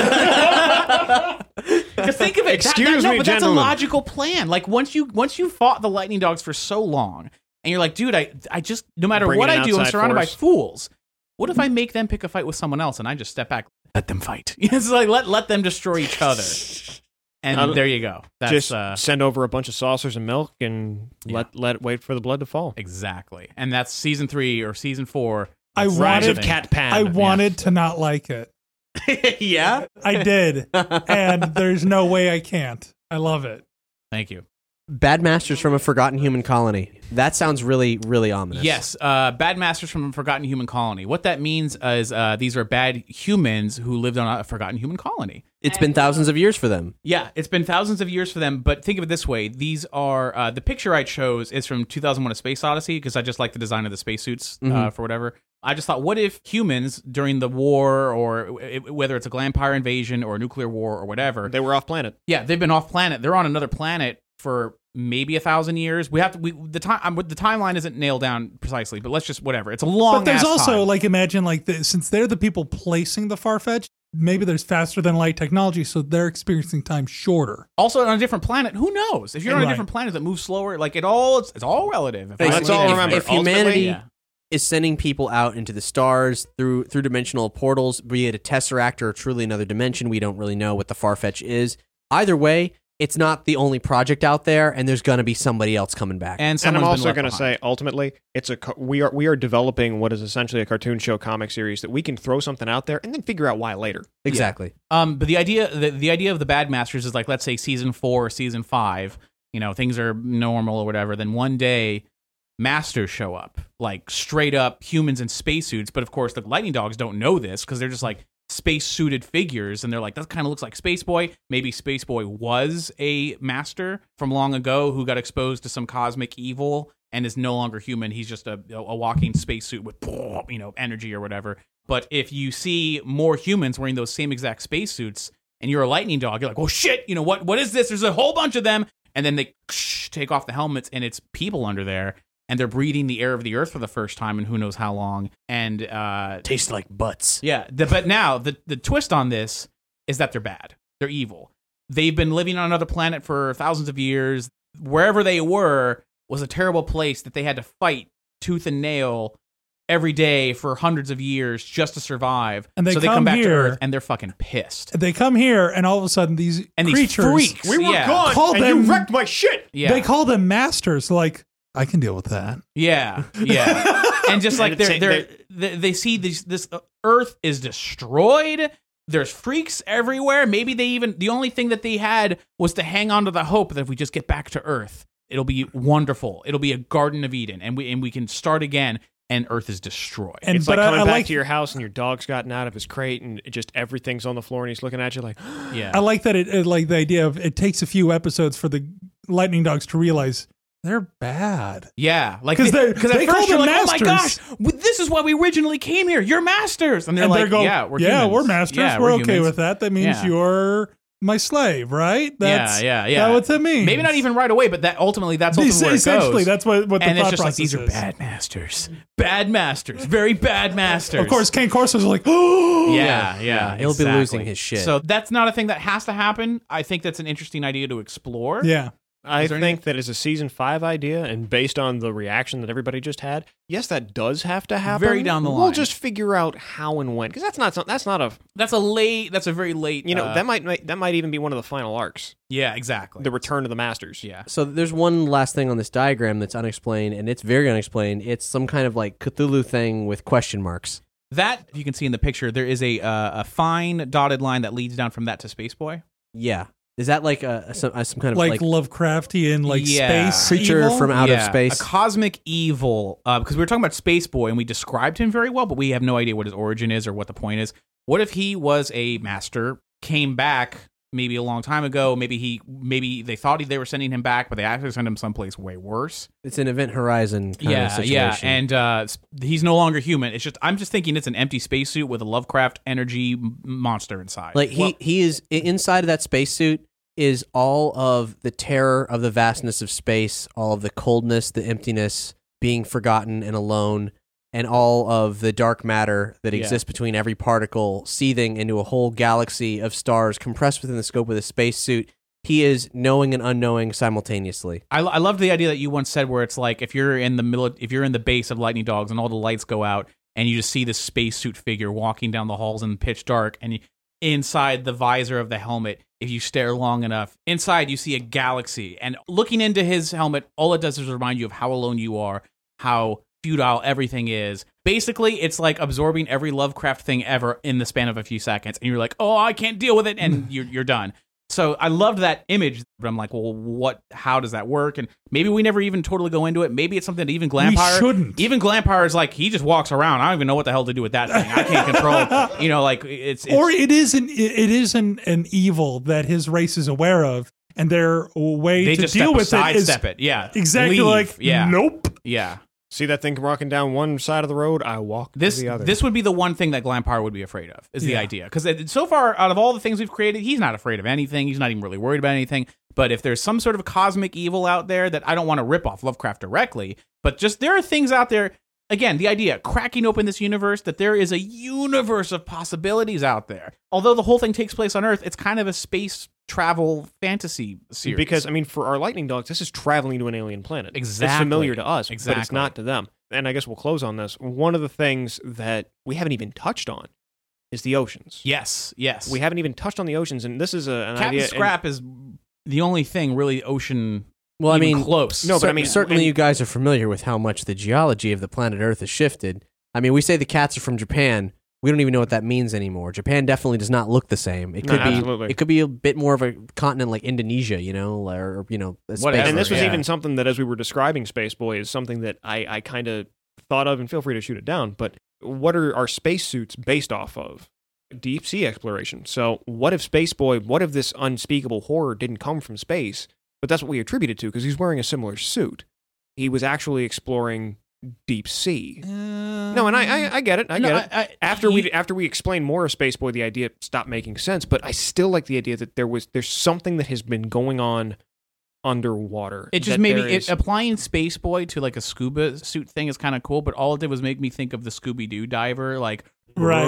Because think of it. Excuse that, that, no, me, but that's a gentlemen. logical plan. Like once you once you fought the Lightning Dogs for so long, and you're like, dude, I I just no matter Bring what in I an do, I'm outside surrounded force. by fools. What if I make them pick a fight with someone else, and I just step back, let them fight? It's like let let them destroy each other, and Uh, there you go. That's Just uh, send over a bunch of saucers and milk and Yeah. let let it wait for the blood to fall. exactly, and that's season three or season four. I That's the Rise wanted- of thing. Cat Pan. I wanted to not like it. yeah. I did, and there's no way I can't. I love it. Thank you. Bad Masters from a Forgotten Human Colony. That sounds really, really ominous. Yes, uh, bad masters from a forgotten human colony. What that means is uh, these are bad humans who lived on a forgotten human colony. It's been thousands of years for them. Yeah, it's been thousands of years for them, but think of it this way. These are, uh, the picture I chose is from two thousand one A Space Odyssey, because I just like the design of the spacesuits uh, Mhm. for whatever. I just thought, what if humans during the war, or it, whether it's a Glampire invasion or a nuclear war or whatever, They were off planet. yeah, they've been off planet. They're on another planet for maybe a thousand years. We have to. We the time. Um, the timeline isn't nailed down precisely, but let's just whatever. It's a long. But there's ass also time. like imagine like the, since they're the people placing the Farfetch, maybe there's faster than light technology, so they're experiencing time shorter. also on a different planet. Who knows? If you're on a Right. different planet that moves slower, like it all, it's, it's all relative. If I- Let's all if, remember, if humanity ultimately- Yeah. is sending people out into the stars through through dimensional portals, be it a tesseract or truly another dimension, we don't really know what the Farfetch is. Either way, it's not the only project out there, and there's going to be somebody else coming back. And, And someone's I'm been also left going to behind. say, ultimately, it's a co- we are we are developing what is essentially a cartoon show comic series that we can throw something out there and then figure out why later. exactly. Um, but the idea, the, the idea of the Bad Masters is like, let's say season four or season five, you know, things are normal or whatever. Then one day, masters show up, like straight up humans in spacesuits. But of course, the Lightning Dogs don't know this because they're just like space suited figures, and they're like, that kind of looks like Space Boy. Maybe Space Boy was a master from long ago who got exposed to some cosmic evil and is no longer human. He's just a, a walking spacesuit with, you know, energy or whatever. But if you see more humans wearing those same exact spacesuits and you're a Lightning Dog, you're like, oh shit, you know, what? What is this? There's a whole bunch of them. And then they take off the helmets and it's people under there. And they're breathing the air of the earth for the first time in who knows how long. And uh, Tastes like butts. yeah, the, but now the, the twist on this is that they're bad. They're evil. They've been living on another planet for thousands of years. Wherever they were was a terrible place that they had to fight tooth and nail every day for hundreds of years just to survive. And they so they come come back to here- Earth and they're fucking pissed. They come here, and all of a sudden these And these creatures, freaks. We were Yeah. gone, Call and them- you wrecked my shit. Yeah, they call them masters. Like, I can deal with that. yeah, yeah. And just like And they're, it's- they're, they they see this this uh, Earth is destroyed. There's freaks everywhere. Maybe they even, the only thing that they had was to hang on to the hope that if we just get back to Earth, it'll be wonderful. It'll be a Garden of Eden, and we and we can start again, and Earth is destroyed. And It's but like I- coming I back like- to your house and your dog's gotten out of his crate and it just everything's on the floor and he's looking at you like, yeah. I like that it, it like the idea of it takes a few episodes for the lightning dogs to realize they're bad. Yeah, like 'Cause they- because they at call first you're them like, oh my masters. gosh, w- this is why we originally came here. You're masters, and they're and like, they go, yeah, we're yeah, humans. we're masters. Yeah, we're, okay humans. with that. That means Yeah. you're my slave, right? That's, yeah, yeah, yeah. That's what that means. Maybe not even right away, but that ultimately that's ultimately where it Essentially, goes. that's what what the and it's thought just like process these are is. bad masters, bad masters, very bad masters. Of course, Kane Corso's like, oh, Yeah, yeah, Yeah, he'll be exactly. losing his shit. So that's not a thing that has to happen. I think that's an interesting idea to explore. yeah. I Is there think that as a season five idea, and based on the reaction that everybody just had, yes, that does have to happen. Very down the We'll line. just figure out how and when, because that's not some- that's not a That's a late. That's a very late. you know uh, that might make- that might even be one of the final arcs, Yeah, exactly. the return of the Masters. yeah. So there's one last thing on this diagram that's unexplained, and it's very unexplained. It's some kind of like Cthulhu thing with question marks. That, if you can see in the picture, there is a uh, a fine dotted line that leads down from that to Space Boy. Yeah, is that like a, a some, a, some kind of Like, like, Lovecraftian, like Yeah. space creature evil? from out Yeah, of space? a cosmic evil. Uh, because we were talking about Space Boy and we described him very well, but we have no idea what his origin is or what the point is. What if he was a master, came back maybe a long time ago? Maybe he, maybe they thought he, they were sending him back, but they actually sent him someplace way worse. It's an Event Horizon kind yeah, of situation. yeah, and uh, s- he's no longer human. It's just I'm just thinking it's an empty spacesuit with a Lovecraft energy m- monster inside. like he he is i- inside of that spacesuit is all of the terror of the vastness of space, all of the coldness, the emptiness, being forgotten and alone, and all of the dark matter that Yeah. exists between every particle, seething into a whole galaxy of stars compressed within the scope of the spacesuit. He is knowing and unknowing simultaneously. I, I loved the idea that you once said where it's like if you're in the middle, if you're in the base of Lightning Dogs and all the lights go out and you just see this spacesuit figure walking down the halls in pitch dark, and you, inside the visor of the helmet, if you stare long enough, inside you see a galaxy, and looking into his helmet, all it does is remind you of how alone you are, how futile everything is. Basically, it's like absorbing every Lovecraft thing ever in the span of a few seconds, and you're like, oh, I can't deal with it, and you're you're done. So I loved that image, but I'm like, well, what? How does that work? And maybe we never even totally go into it. Maybe it's something that even Glampire, shouldn't. even Glampire is like, he just walks around. I don't even know what the hell to do with that thing. I can't control. You know, like it's, it's Or it is an it is an, an evil that his race is aware of, and their way they to just deal step with aside, it is step it. Yeah, exactly Leave. like yeah, nope. yeah. See that thing walking down one side of the road? I walk This to the other. this would be the one thing that Glampire would be afraid of, is the Yeah. idea. Because so far, out of all the things we've created, he's not afraid of anything. He's not even really worried about anything. But if there's some sort of cosmic evil out there that I don't want to rip off Lovecraft directly, but just there are things out there. Again, the idea, cracking open this universe, that there is a universe of possibilities out there. Although the whole thing takes place on Earth, it's kind of a space travel fantasy series. Because, I mean, for our lightning dogs, this is traveling to an alien planet. Exactly. It's familiar to us, but it's Exactly. not to them. And I guess we'll close on this. One of the things that we haven't even touched on is the oceans. yes, yes. We haven't even touched on the oceans, and this is a, an Captain idea. and- Scrap is the only thing really ocean. Well, I even mean, close. No, but cer- I mean- certainly and- you guys are familiar with how much the geology of the planet Earth has shifted. I mean, we say the cats are from Japan. We don't even know what that means anymore. Japan definitely does not look the same. It No, could be absolutely. it could be a bit more of a continent like Indonesia, you know, or you know, a space- Whatever. And this was yeah. even something that, as we were describing Space Boy, is something that I, I kind of thought of, and feel free to shoot it down. But what are our spacesuits based off of? Deep sea exploration. So what if Space Boy, what if this unspeakable horror didn't come from space, but that's what we attribute it to because he's wearing a similar suit. He was actually exploring deep sea. No, and I, I, I get it. I No, get it. I- I- after he- we after we explain more of Space Boy, the idea stopped making sense. But I still like the idea that there was there's something that has been going on underwater. It just that made me there it, is- applying Space Boy to like a scuba suit thing is kind of cool, but all it did was make me think of the Scooby Doo diver, like Right.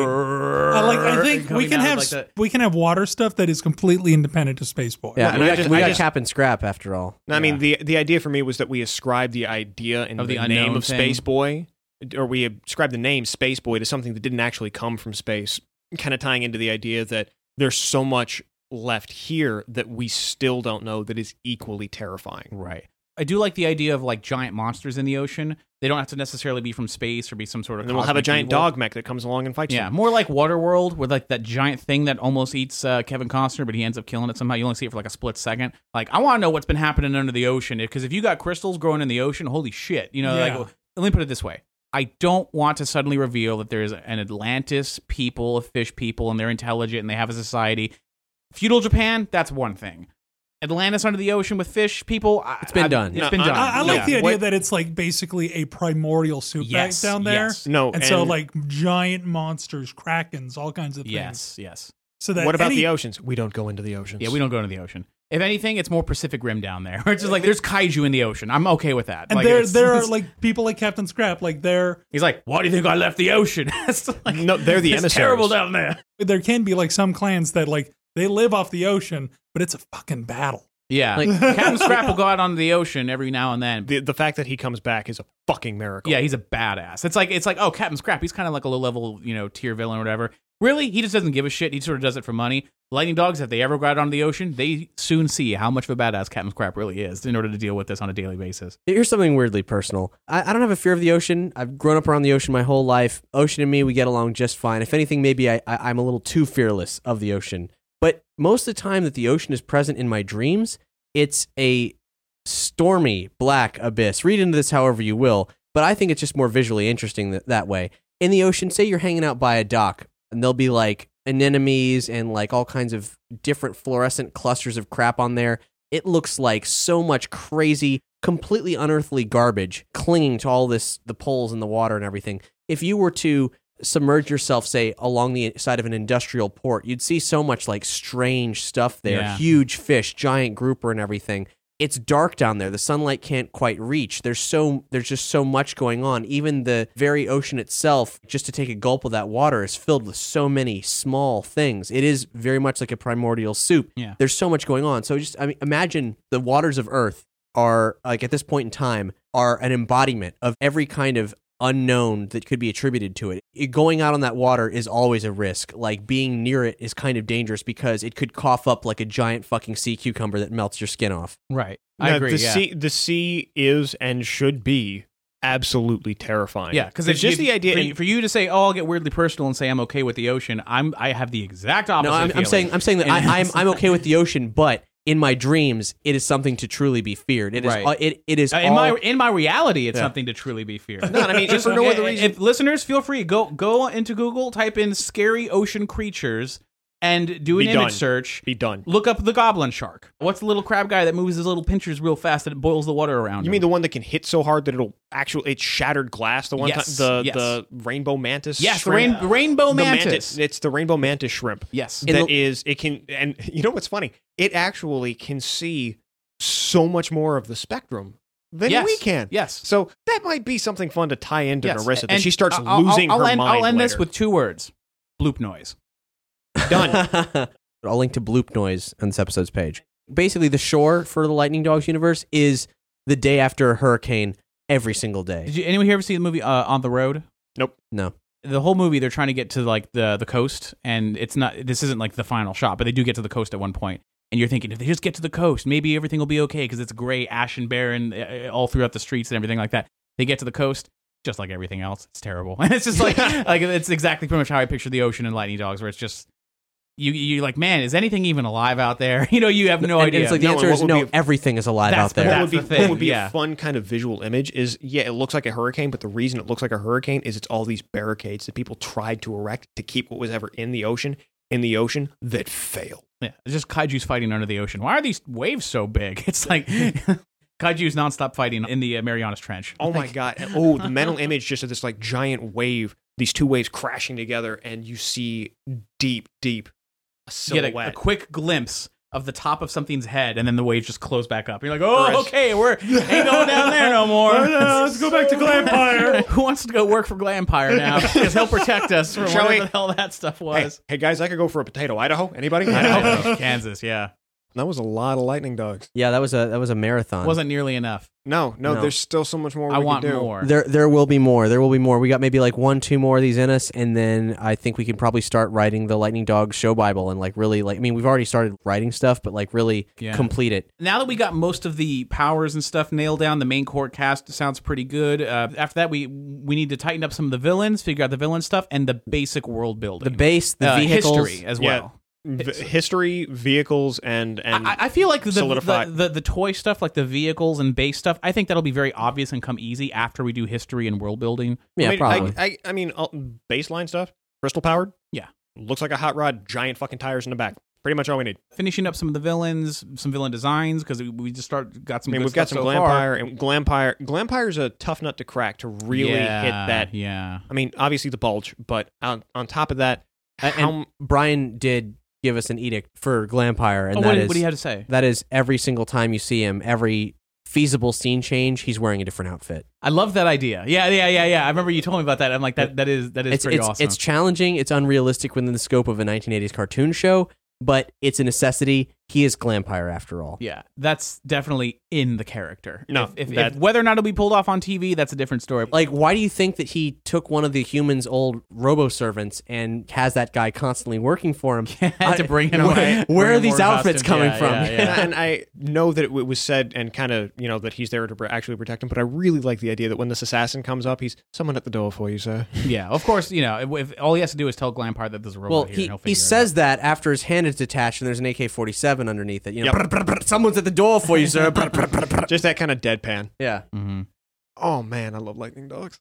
I like. I think we coming can out have like the- we can have water stuff that is completely independent of Space Boy. Yeah, and we I got, just- we I got just- Cap and Scrap after all. I mean, Yeah. the the idea for me was that we ascribed the idea and Of the, the name unknown of thing. Space Boy, or we ascribed the name Space Boy to something that didn't actually come from space, kind of tying into the idea that there's so much left here that we still don't know that is equally terrifying. Right. I do like the idea of like giant monsters in the ocean. They don't have to necessarily be from space or be some sort of. And then we'll have a cosmic giant evil. dog mech that comes along and fights Yeah, them. more like Waterworld, with like that giant thing that almost eats uh, Kevin Costner, but he ends up killing it somehow. You only see it for like a split second. Like, I want to know what's been happening under the ocean, because if you got crystals growing in the ocean, holy shit! You know, Yeah. like let me put it this way: I don't want to suddenly reveal that there is an Atlantis people, of fish people, and they're intelligent and they have a society. Feudal Japan, that's one thing. Atlantis under the ocean with fish people. It's been I, done. It's No, been I- done. I, I like Yeah. the idea What- that it's like basically a primordial soup Yes, bag down there. yes. No, and, so and- like giant monsters, krakens, all kinds of things. Yes, yes. So that What about any- the oceans? We don't go into the oceans. Yeah, we don't go into the ocean. If anything, it's more Pacific Rim down there. It's just like there's kaiju in the ocean. I'm okay with that. And Like, there, it's- there are it's- like people like Captain Scrap. Like there, he's like, why do you think I left the ocean? It's like, No, they're the it's emissaries. terrible down there. there can be like some clans that like they live off the ocean, but it's a fucking battle. Yeah, Like- Captain Scrap will go out onto the ocean every now and then. The, the fact that he comes back is a fucking miracle. Yeah, he's a badass. It's like it's like oh, Captain Scrap. He's kind of like a low level, you know, tier villain or whatever. Really, he just doesn't give a shit. He sort of does it for money. Lightning Dogs, if they ever go out onto the ocean, they soon see how much of a badass Captain Scrap really is in order to deal with this on a daily basis. Here's something weirdly personal. I, I don't have a fear of the ocean. I've grown up around the ocean my whole life. Ocean and me, we get along just fine. If anything, maybe I, I, I'm a little too fearless of the ocean. But most of the time that the ocean is present in my dreams, it's a stormy black abyss. Read into this however you will, but I think it's just more visually interesting that, that way. In the ocean, say you're hanging out by a dock, and there'll be like anemones and like all kinds of different fluorescent clusters of crap on there. It looks like so much crazy, completely unearthly garbage clinging to all this, the poles in the water and everything. If you were to submerge yourself, say, along the side of an industrial port, you'd see so much like strange stuff there. Yeah. Huge fish, giant grouper and everything. It's dark down there. The sunlight can't quite reach. There's so there's just so much going on. Even the very ocean itself, just to take a gulp of that water, is filled with so many small things. It is very much like a primordial soup. Yeah. There's so much going on. So just I mean, imagine the waters of Earth are, like, at this point in time, are an embodiment of every kind of unknown that could be attributed to it. It. Going out on that water is always a risk. Like, being near it is kind of dangerous because it could cough up like a giant fucking sea cucumber that melts your skin off. Right. I Now, agree. The yeah. sea, the sea is and should be absolutely terrifying. Yeah, because it's just the idea. for, and- you- for you to say, "Oh, I'll get weirdly personal and say I'm okay with the ocean." I'm I have the exact opposite. No, I'm, I'm feeling. saying I'm saying that And I, I'm it's- I'm okay with the ocean, but in my dreams, it is something to truly be feared. It is Right. uh, it it is Uh, in all, my in my reality, it's Yeah. something to truly be feared. No, I mean, if for no other reason. If listeners, feel free go go into Google, type in "scary ocean creatures," and do an Be image done. search. Be done. Look up the goblin shark. What's the little crab guy that moves his little pinchers real fast and it boils the water around? You him? mean the one that can hit so hard that it'll actually it's shattered glass? The one Yes, ti- the yes. the rainbow mantis. yes, the shrimp? rain, rainbow The mantis. It's the rainbow mantis shrimp. Yes. In That the- is, it can, and you know what's funny? It actually can see so much more of the spectrum than Yes. we can. Yes. So that might be something fun to tie into Yes. Narissa. That And she starts I'll- I'll- losing I'll her end, mind. I'll end this later. with two words: bloop noise. Done. I'll link to bloop noise on this episode's page. Basically, the shore for the Lightning Dogs universe is the day after a hurricane every single day. Did you anyone here ever see the movie uh, On the Road? No. The whole movie, they're trying to get to like the the coast, and it's not. This isn't like the final shot, but they do get to the coast at one point. And you're thinking, if they just get to the coast, maybe everything will be okay because it's gray, ash, and barren uh, all throughout the streets and everything like that. They get to the coast, just like everything else, it's terrible. And it's just like, like it's exactly pretty much how I picture the ocean in Lightning Dogs, where it's just you you're like, man, is anything even alive out there? You know, you have no And- idea. And it's like the No, answer and is what no, would be- everything is alive That's out the- there. What That's would be, the what thing, would be yeah. a fun kind of visual image is, yeah, it looks like a hurricane, but the reason it looks like a hurricane is it's all these barricades that people tried to erect to keep what was ever in the ocean in the ocean that failed. Yeah, it's just kaiju's fighting under the ocean. Why are these waves so big? It's like kaiju's nonstop fighting in the uh, Marianas Trench. Oh my god! And, oh, the mental image just of this like giant wave, these two waves crashing together, and you see deep, deep a You get silhouette. a, a quick glimpse of the top of something's head, and then the waves just close back up. You're like, oh, Or as- okay, we're ain't going down there no more. let's go back to Glampire. Who wants to go work for Glampire now? Because he'll protect us from Shall whatever we? the hell that stuff hey, was. hey guys, I could go for a potato. Idaho? Anybody? Idaho? Idaho, Kansas, yeah. That was a lot of lightning dogs. Yeah, that was a that was a marathon. Wasn't nearly enough. No, no, No. there's still so much more I we want can do. more. There, there will be more. There will be more. We got maybe like one, two more of these in us, and then I think we can probably start writing the Lightning Dog show Bible and like really like. I mean, we've already started writing stuff, but like really Yeah. complete it. Now that we got most of the powers and stuff nailed down, the main court cast sounds pretty good. Uh, after that, we we need to tighten up some of the villains, figure out the villain stuff, and the basic world building, The base, the uh, vehicles, history as Yeah. well. V- history, vehicles, and and I, I feel like the, solidify- the, the the toy stuff, like the vehicles and base stuff, I think that'll be very obvious and come easy after we do history and world building. Yeah, I mean, probably. I, I, I mean, uh, baseline stuff, crystal powered. Yeah. Looks like a hot rod, giant fucking tires in the back. Pretty much all we need. Finishing up some of the villains, some villain designs, because we just start got some. I mean, good we've got some stuff so far. Glampire, and Glampire. Glampire's a tough nut to crack to really yeah, hit that. Yeah. I mean, obviously the bulge, but on on top of that, And- how and Brian did give us an edict for Glampire, and Oh, that what, is what do you have to say? that is every single time you see him, every feasible scene change, he's wearing a different outfit. I love that idea. Yeah, yeah, yeah, yeah. I remember you told me about that. I'm like, that that is that is It's pretty it's awesome. it's challenging. It's unrealistic within the scope of a nineteen eighties cartoon show, but it's a necessity. He is Glampire after all. Yeah, that's definitely in the character. No, if, if, that- if whether or not it'll be pulled off on T V, that's a different story. Like, why do you think that he took one of the humans' old robo servants and has that guy constantly working for him? Had to bring it Where- away. Where Bring are in these more outfits costumes. coming Yeah, from? yeah, yeah. and I know that it was said and kind of, you know, that he's there to pr- actually protect him, but I really like the idea that when this assassin comes up, he's someone at the door for you, sir. Yeah, of course. You know, if, if all he has to do is tell Glampire that there's a robot Well, here, he, and he'll he figure it says out. that after his hand is detached and there's an A K forty-seven underneath it. You know, Yep. brr, brr, brr, someone's at the door for you, sir. Brr, brr, brr, brr. Just that kind of deadpan. Yeah. Mhm. Oh, man, I love lightning dogs.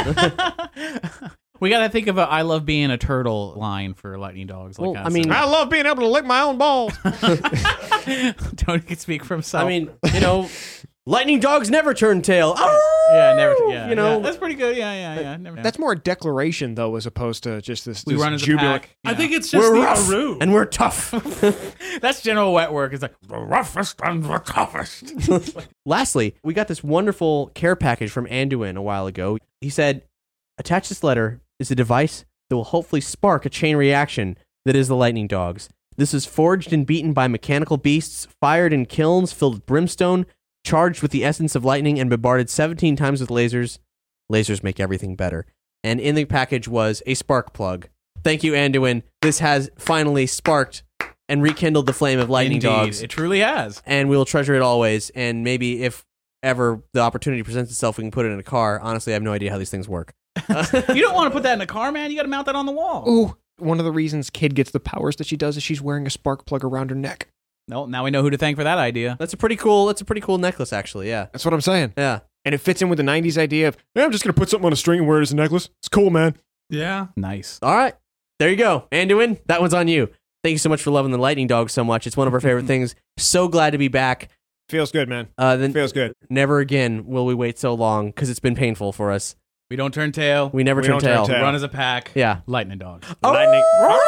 We got to think of a "I love being a turtle" line for lightning dogs. Like Well, that, I mean- so- I love being able to lick my own balls. Tony can speak for himself. I mean, you know, lightning dogs never turn tail. yeah, never. Yeah, you know, yeah. That's pretty good. Yeah, yeah, yeah. Never, That's more a declaration, though, as opposed to just this, we this run as a jubilant. pack. I Yeah. think it's just we're the rough Aru. and we're tough. that's general wet work. It's like The roughest and the toughest. Lastly, we got this wonderful care package from Anduin a while ago. He said, attach this letter is a device that will hopefully spark a chain reaction that is the lightning dogs. This is forged and beaten by mechanical beasts, fired in kilns filled with brimstone, charged with the essence of lightning, and bombarded seventeen times with lasers. Lasers make everything better. And in the package was a spark plug. Thank you, Anduin. This has finally sparked and rekindled the flame of lightning indeed, dogs. it truly has. And we'll treasure it always. And maybe if ever the opportunity presents itself, we can put it in a car. Honestly, I have no idea how these things work. You don't want to put that in a car, man. You got to mount that on the wall. Ooh, one of the reasons Kid gets the powers that she does is she's wearing a spark plug around her neck. No, now we know who to thank for that idea. That's a pretty cool. That's a pretty cool necklace, actually. Yeah, That's what I'm saying. yeah. And it fits in with the nineties idea of, hey, I'm just going to put something on a string and wear it as a necklace. It's cool, man. Yeah. Nice. All right, there you go, Anduin. That one's on you. Thank you so much for loving the lightning dog so much. It's one of our favorite things. So glad to be back. Feels good, man. Uh, then Feels good. never again will we wait so long because it's been painful for us. We don't turn tail. We never We turn don't turn tail. tail. We run as a pack. Yeah. Lightning dogs. Lightning.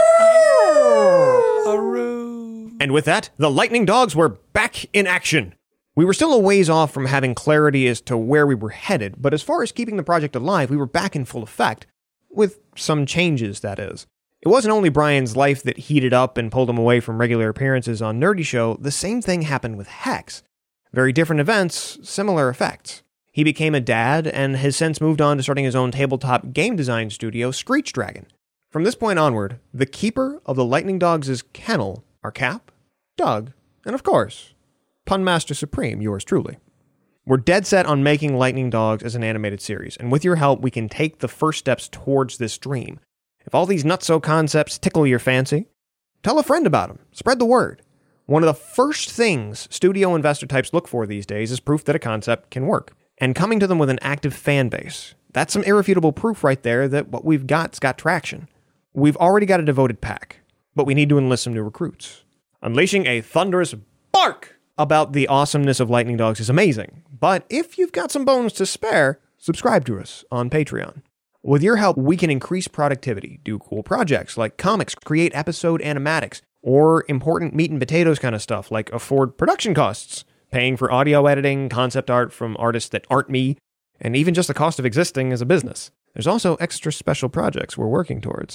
Aru. And with that, the lightning dogs were back in action. We were still a ways off from having clarity as to where we were headed, but as far as keeping the project alive, we were back in full effect. With some changes, that is. It wasn't only Brian's life that heated up and pulled him away from regular appearances on Nerdy Show, the same thing happened with Hex. Very different events, similar effects. He became a dad and has since moved on to starting his own tabletop game design studio, Screech Dragon. From this point onward, the keeper of the Lightning Dogs' kennel are Cap, Doug, and of course, Pun Master Supreme, yours truly. We're dead set on making Lightning Dogs as an animated series, and with your help, we can take the first steps towards this dream. If all these nutso concepts tickle your fancy, tell a friend about them. Spread the word. One of the first things studio investor types look for these days is proof that a concept can work. And coming to them with an active fan base. That's some irrefutable proof right there that what we've got's got traction. We've already got a devoted pack, but we need to enlist some new recruits. Unleashing a thunderous bark about the awesomeness of Lightning Dogs is amazing, but if you've got some bones to spare, subscribe to us on Patreon. With your help, we can increase productivity, do cool projects like comics, create episode animatics, or important meat and potatoes kind of stuff like afford production costs, paying for audio editing, concept art from artists that aren't me, and even just the cost of existing as a business. There's also extra special projects we're working towards.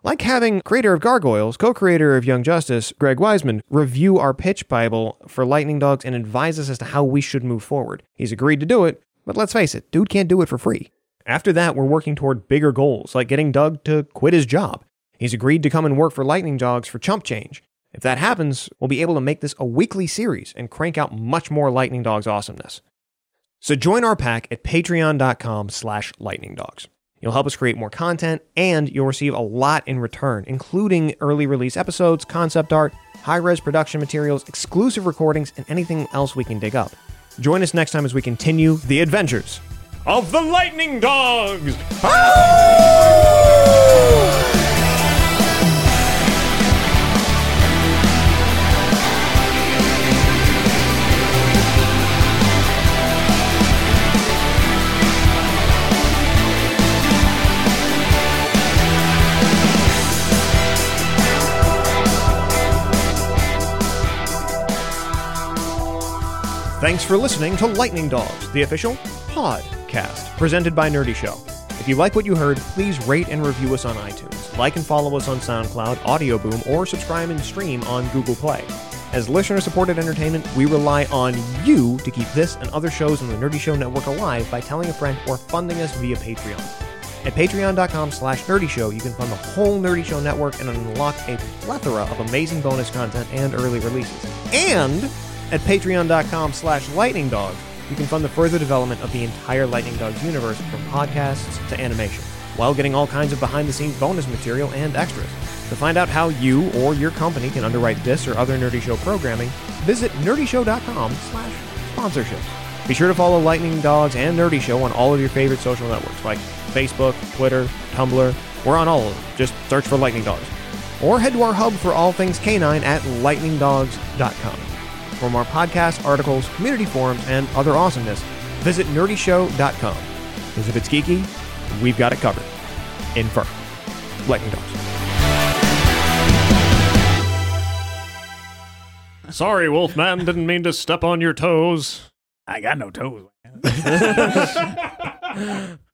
Like having creator of Gargoyles, co-creator of Young Justice, Greg Wiseman, review our pitch Bible for Lightning Dogs and advise us as to how we should move forward. He's agreed to do it, but let's face it, dude can't do it for free. After that, we're working toward bigger goals, like getting Doug to quit his job. He's agreed to come and work for Lightning Dogs for chump change. If that happens, we'll be able to make this a weekly series and crank out much more Lightning Dogs awesomeness. So join our pack at patreon.com slash lightningdogs. You'll help us create more content, and you'll receive a lot in return, including early release episodes, concept art, high-res production materials, exclusive recordings, and anything else we can dig up. Join us next time as we continue the adventures of the Lightning Dogs! Thanks for listening to Lightning Dogs, the official podcast presented by Nerdy Show. If you like what you heard, please rate and review us on iTunes, like and follow us on SoundCloud, Audio Boom, or subscribe and stream on Google Play. As listener-supported entertainment, we rely on you to keep this and other shows on the Nerdy Show Network alive by telling a friend or funding us via Patreon. At patreon.com slash nerdy show, you can fund the whole Nerdy Show Network and unlock a plethora of amazing bonus content and early releases. And at patreon.com slash lightningdogs, you can fund the further development of the entire Lightning Dogs universe from podcasts to animation, while getting all kinds of behind-the-scenes bonus material and extras. To find out how you or your company can underwrite this or other Nerdy Show programming, visit nerdyshow.com slash sponsorships. Be sure to follow Lightning Dogs and Nerdy Show on all of your favorite social networks like Facebook, Twitter, Tumblr. We're on all of them. Just search for Lightning Dogs. Or head to our hub for all things canine at lightning dogs dot com. For more podcasts, articles, community forums, and other awesomeness, visit nerdy show dot com. Because if it's geeky, we've got it covered. In fur. Lightning Dogs. Sorry, Wolfman. Didn't mean to step on your toes. I got no toes, man.